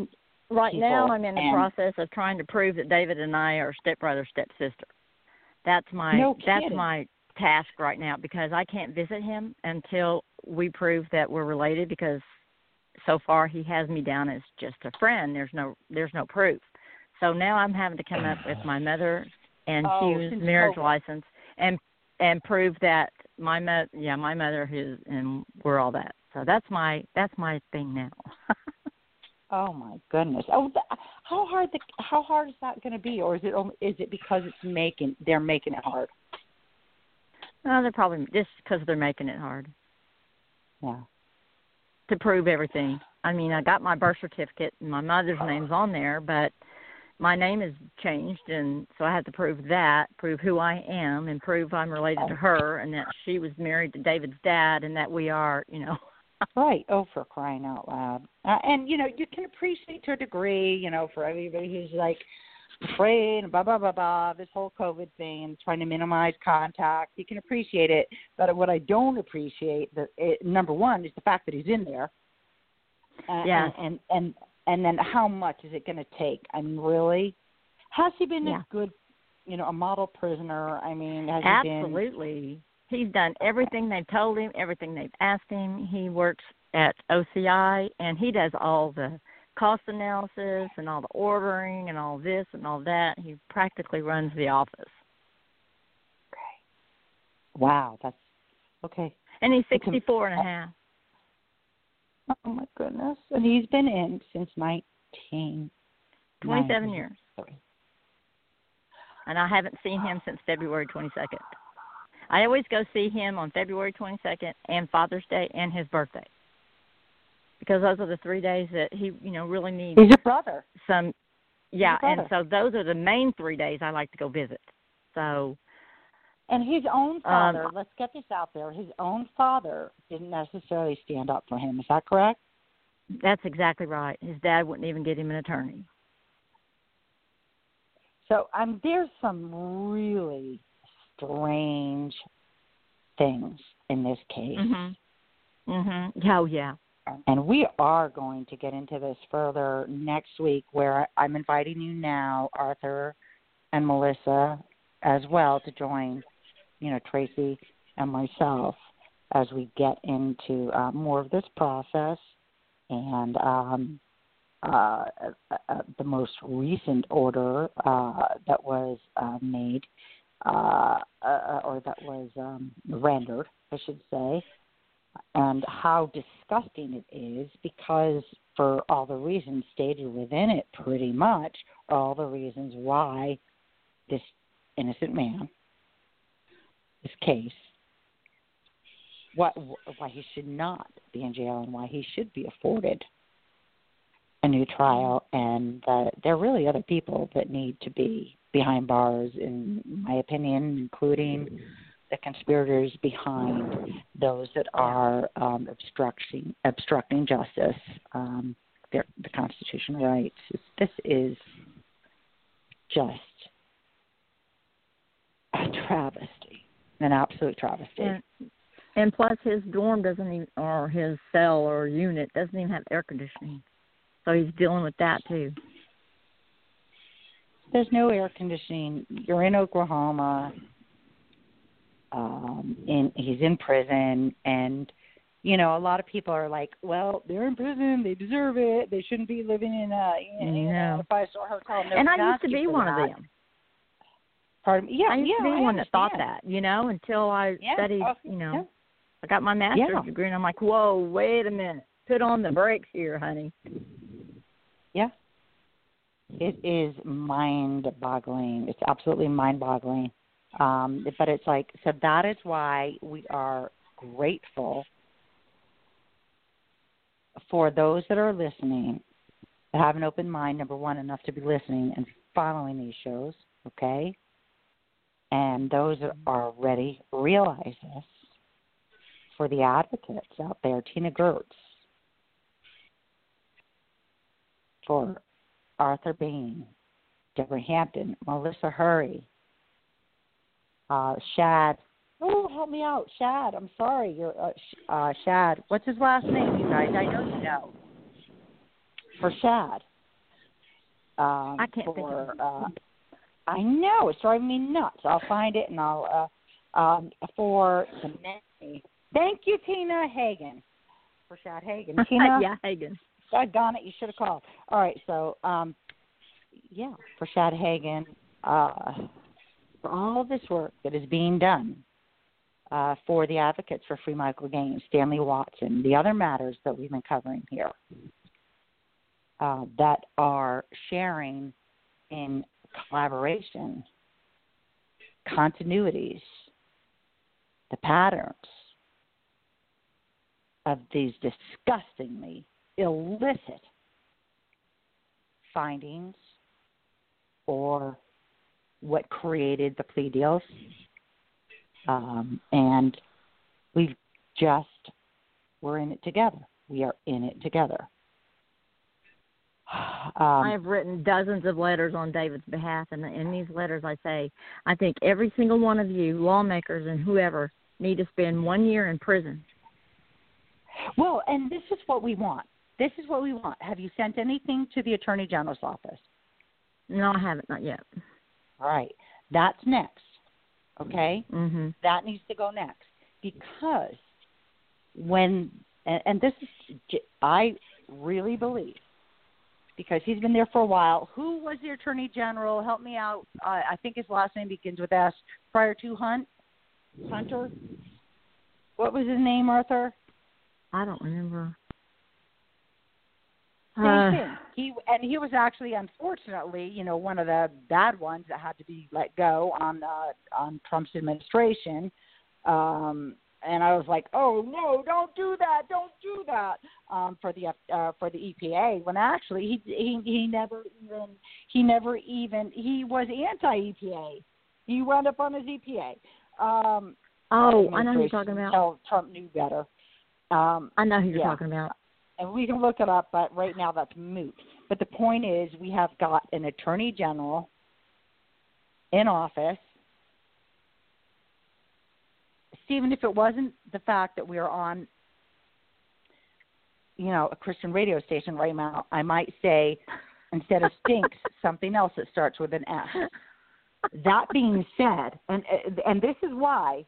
S4: Right
S2: people,
S4: now, I'm in the
S2: and,
S4: process of trying to prove that David and I are stepbrother, stepsister. That's my
S2: No
S4: that's
S2: kidding.
S4: my task right now, because I can't visit him until we prove that we're related, because so far he has me down as just a friend. There's no there's no proof. So now I'm having to come up with my mother and
S2: Oh,
S4: Hugh's
S2: since
S4: marriage
S2: COVID.
S4: license and and prove that my mo- yeah my mother, his, and we're all that. So that's my that's my thing now.
S2: Oh my goodness! Oh, th- how hard the how hard is that going to be, or is it only, is it because it's making they're making it hard?
S4: No, they're probably just because they're making it hard
S2: Yeah.
S4: to prove everything. I mean, I got my birth certificate and my mother's name's on there, but my name has changed, and so I have to prove that, prove who I am, and prove I'm related to her, and that she was married to David's dad, and that we are, you know.
S2: Right. Oh, for crying out loud. Uh, and, you know, you can appreciate to a degree, you know, for everybody who's like afraid and blah, blah, blah, blah, this whole COVID thing and trying to minimize contact. You can appreciate it. But what I don't appreciate, the, it, number one, is the fact that he's in there. Uh,
S4: Yeah.
S2: And, and, and, and then how much is it going to take? I mean, really? Has he been
S4: Yeah.
S2: a good, you know, a model prisoner? I mean, has he been...
S4: Absolutely. He's done everything they've told him, everything they've asked him. He works at O C I, and he does all the cost analysis and all the ordering and all this and all that. He practically runs the office.
S2: Wow, that's okay.
S4: And he's sixty-four and a half.
S2: Oh, my goodness. And he's been in since nineteen
S4: twenty-seven years.
S2: Sorry.
S4: And I haven't seen him since February twenty-second. I always go see him on February twenty-second and Father's Day and his birthday, because those are the three days that he, you know, really needs
S2: He's your brother.
S4: some. Yeah,
S2: He's your
S4: and so those are the main three days I like to go visit. So.
S2: And his own father,
S4: Um,
S2: let's get this out there, his own father didn't necessarily stand up for him. Is that correct?
S4: That's exactly right. His dad wouldn't even get him an attorney.
S2: So um, there's some really strange things in this case.
S4: Mm-hmm. Mm-hmm. Oh, yeah.
S2: And we are going to get into this further next week, where I'm inviting you now, Arthur and Melissa, as well, to join, you know, Tracy and myself as we get into uh, more of this process and um, uh, uh, the most recent order uh, that was uh, made uh, uh, or that was um, rendered, I should say, and how disgusting it is, because for all the reasons stated within it, pretty much all the reasons why this innocent man, this case, what, why he should not be in jail and why he should be afforded a new trial, and that there are really other people that need to be behind bars, in my opinion, including the conspirators behind those that are um, obstructing obstructing justice, um, their, the constitutional rights. This is just a travesty, an absolute travesty.
S4: And, and plus his dorm doesn't even, or his cell or unit doesn't even have air conditioning. So he's dealing with that too.
S2: There's no air conditioning. You're in Oklahoma. Um, in, he's in prison, and, you know, a lot of people are like, well, they're in prison, they deserve it, they shouldn't be living in a, in, in
S4: Yeah.
S2: a five-star hotel. No,
S4: And I
S2: not
S4: used to
S2: you
S4: be
S2: for
S4: one
S2: that.
S4: of them.
S2: Pardon me? Yeah,
S4: I used
S2: yeah,
S4: to be
S2: I
S4: one that thought
S2: understand.
S4: that, you know, until I
S2: Yeah.
S4: studied,
S2: Oh,
S4: you know,
S2: yeah.
S4: I got my master's
S2: Yeah.
S4: degree, and I'm like, whoa, wait a minute. Put on the brakes here, honey.
S2: Yeah. It is mind-boggling. It's absolutely mind-boggling. Um, but it's like, so that is why we are grateful for those that are listening, that have an open mind, number one, enough to be listening and following these shows, okay? And those that are ready, realize this. For the advocates out there, Tina Gertz, for Arthur Bain, Deborah Hampton, Melissa Hurry, uh, Shad. Oh, help me out, Shad. I'm sorry, you're uh, Sh- uh, Shad. What's his last name, you guys? I know you know. For Shad, Um,
S4: I can't
S2: for,
S4: think of it.
S2: Uh, I know it's driving me nuts. I'll find it and I'll uh, um, for the May. Thank you, Tina Hagen, for Shad Hagen. Tina,
S4: yeah, Hagen.
S2: Doggone it, you should have called. All right, so um, yeah, for Shad Hagen, uh, for all of this work that is being done uh, for the advocates for Free Michael Gaines, Stanley Watson, the other matters that we've been covering here uh, that are sharing in collaboration, continuities, the patterns of these disgustingly illicit findings or what created the plea deals. Um, and we've just, we're in it together. We are in it together. Um,
S4: I have written dozens of letters on David's behalf, and in these letters I say, I think every single one of you, lawmakers and whoever, need to spend one year in prison.
S2: Well, and this is what we want. This is what we want. Have you sent anything to the Attorney General's office?
S4: No, I haven't, not yet.
S2: All right. That's next, okay?
S4: Mm-hmm.
S2: That needs to go next because when, and, and this is, I really believe, because he's been there for a while. Who was the Attorney General? Help me out. Uh, I think his last name begins with S. Prior to Hunt? Hunter? What was his name, Arthur?
S4: I don't remember.
S2: Same
S4: Uh,
S2: thing. He and he was actually, unfortunately, you know, one of the bad ones that had to be let go on uh, on Trump's administration. Um, and I was like, oh no, don't do that, don't do that um, for the uh, for the E P A. When actually he he he never even he never even he was anti-E P A. He wound up on his E P A. Um,
S4: oh, I know who you're talking about.
S2: Until Trump knew better. Um,
S4: I know who you're
S2: yeah.
S4: talking about.
S2: And we can look it up, but right now that's moot. But the point is we have got an attorney general in office. Stephen, if it wasn't the fact that we are on, you know, a Christian radio station right now, I might say instead of stinks, something else that starts with an S. That being said, and and this is why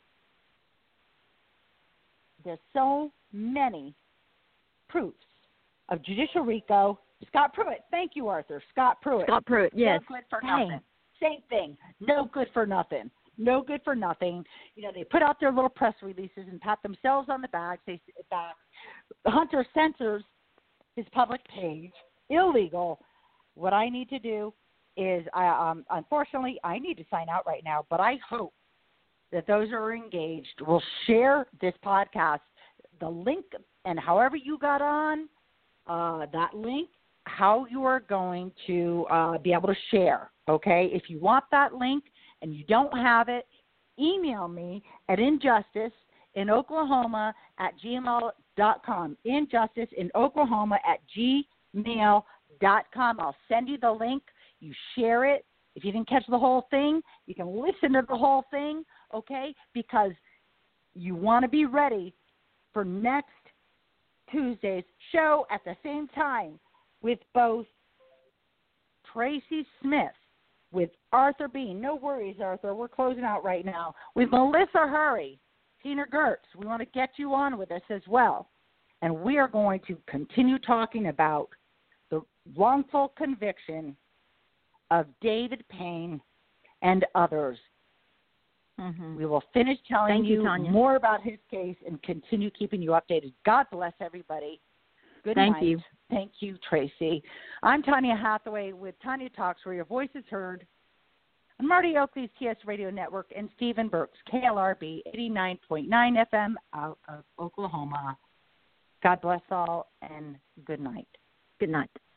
S2: there's so many proofs of judicial RICO. Scott Pruitt. Thank you, Arthur. Scott Pruitt.
S4: Scott Pruitt, yes.
S2: No good for
S4: Dang.
S2: nothing. Same thing. No good for nothing. No good for nothing. You know, they put out their little press releases and pat themselves on the back. They back. Hunter censors his public page. Illegal. What I need to do is, I um, unfortunately, I need to sign out right now, but I hope that those who are engaged will share this podcast, the link, and however you got on, uh, that link, how you are going to uh, be able to share, okay? If you want that link and you don't have it, email me at injustice in Oklahoma at gmail dot com. Injustice in Oklahoma at gmail dot com. I'll send you the link. You share it. If you didn't catch the whole thing, you can listen to the whole thing, okay? Because you want to be ready for next Tuesday's show at the same time with both Tracy Smith, with Arthur Bean. No worries, Arthur. We're closing out right now. With Melissa Hurry, Tina Gertz. We want to get you on with us as well. And we are going to continue talking about the wrongful conviction of David Payne and others.
S4: Mm-hmm.
S2: We will finish telling
S4: Thank you,
S2: you
S4: Tanya.
S2: more about his case and continue keeping you updated. God bless everybody. Good
S4: Thank
S2: night.
S4: you.
S2: Thank you, Tracy. I'm Tanya Hathaway with Tanya Talks, where your voice is heard. On Marty Oakley's T S Radio Network and Stephen Burke's K L R B eighty-nine point nine F M out of Oklahoma. God bless all and good night.
S4: Good night.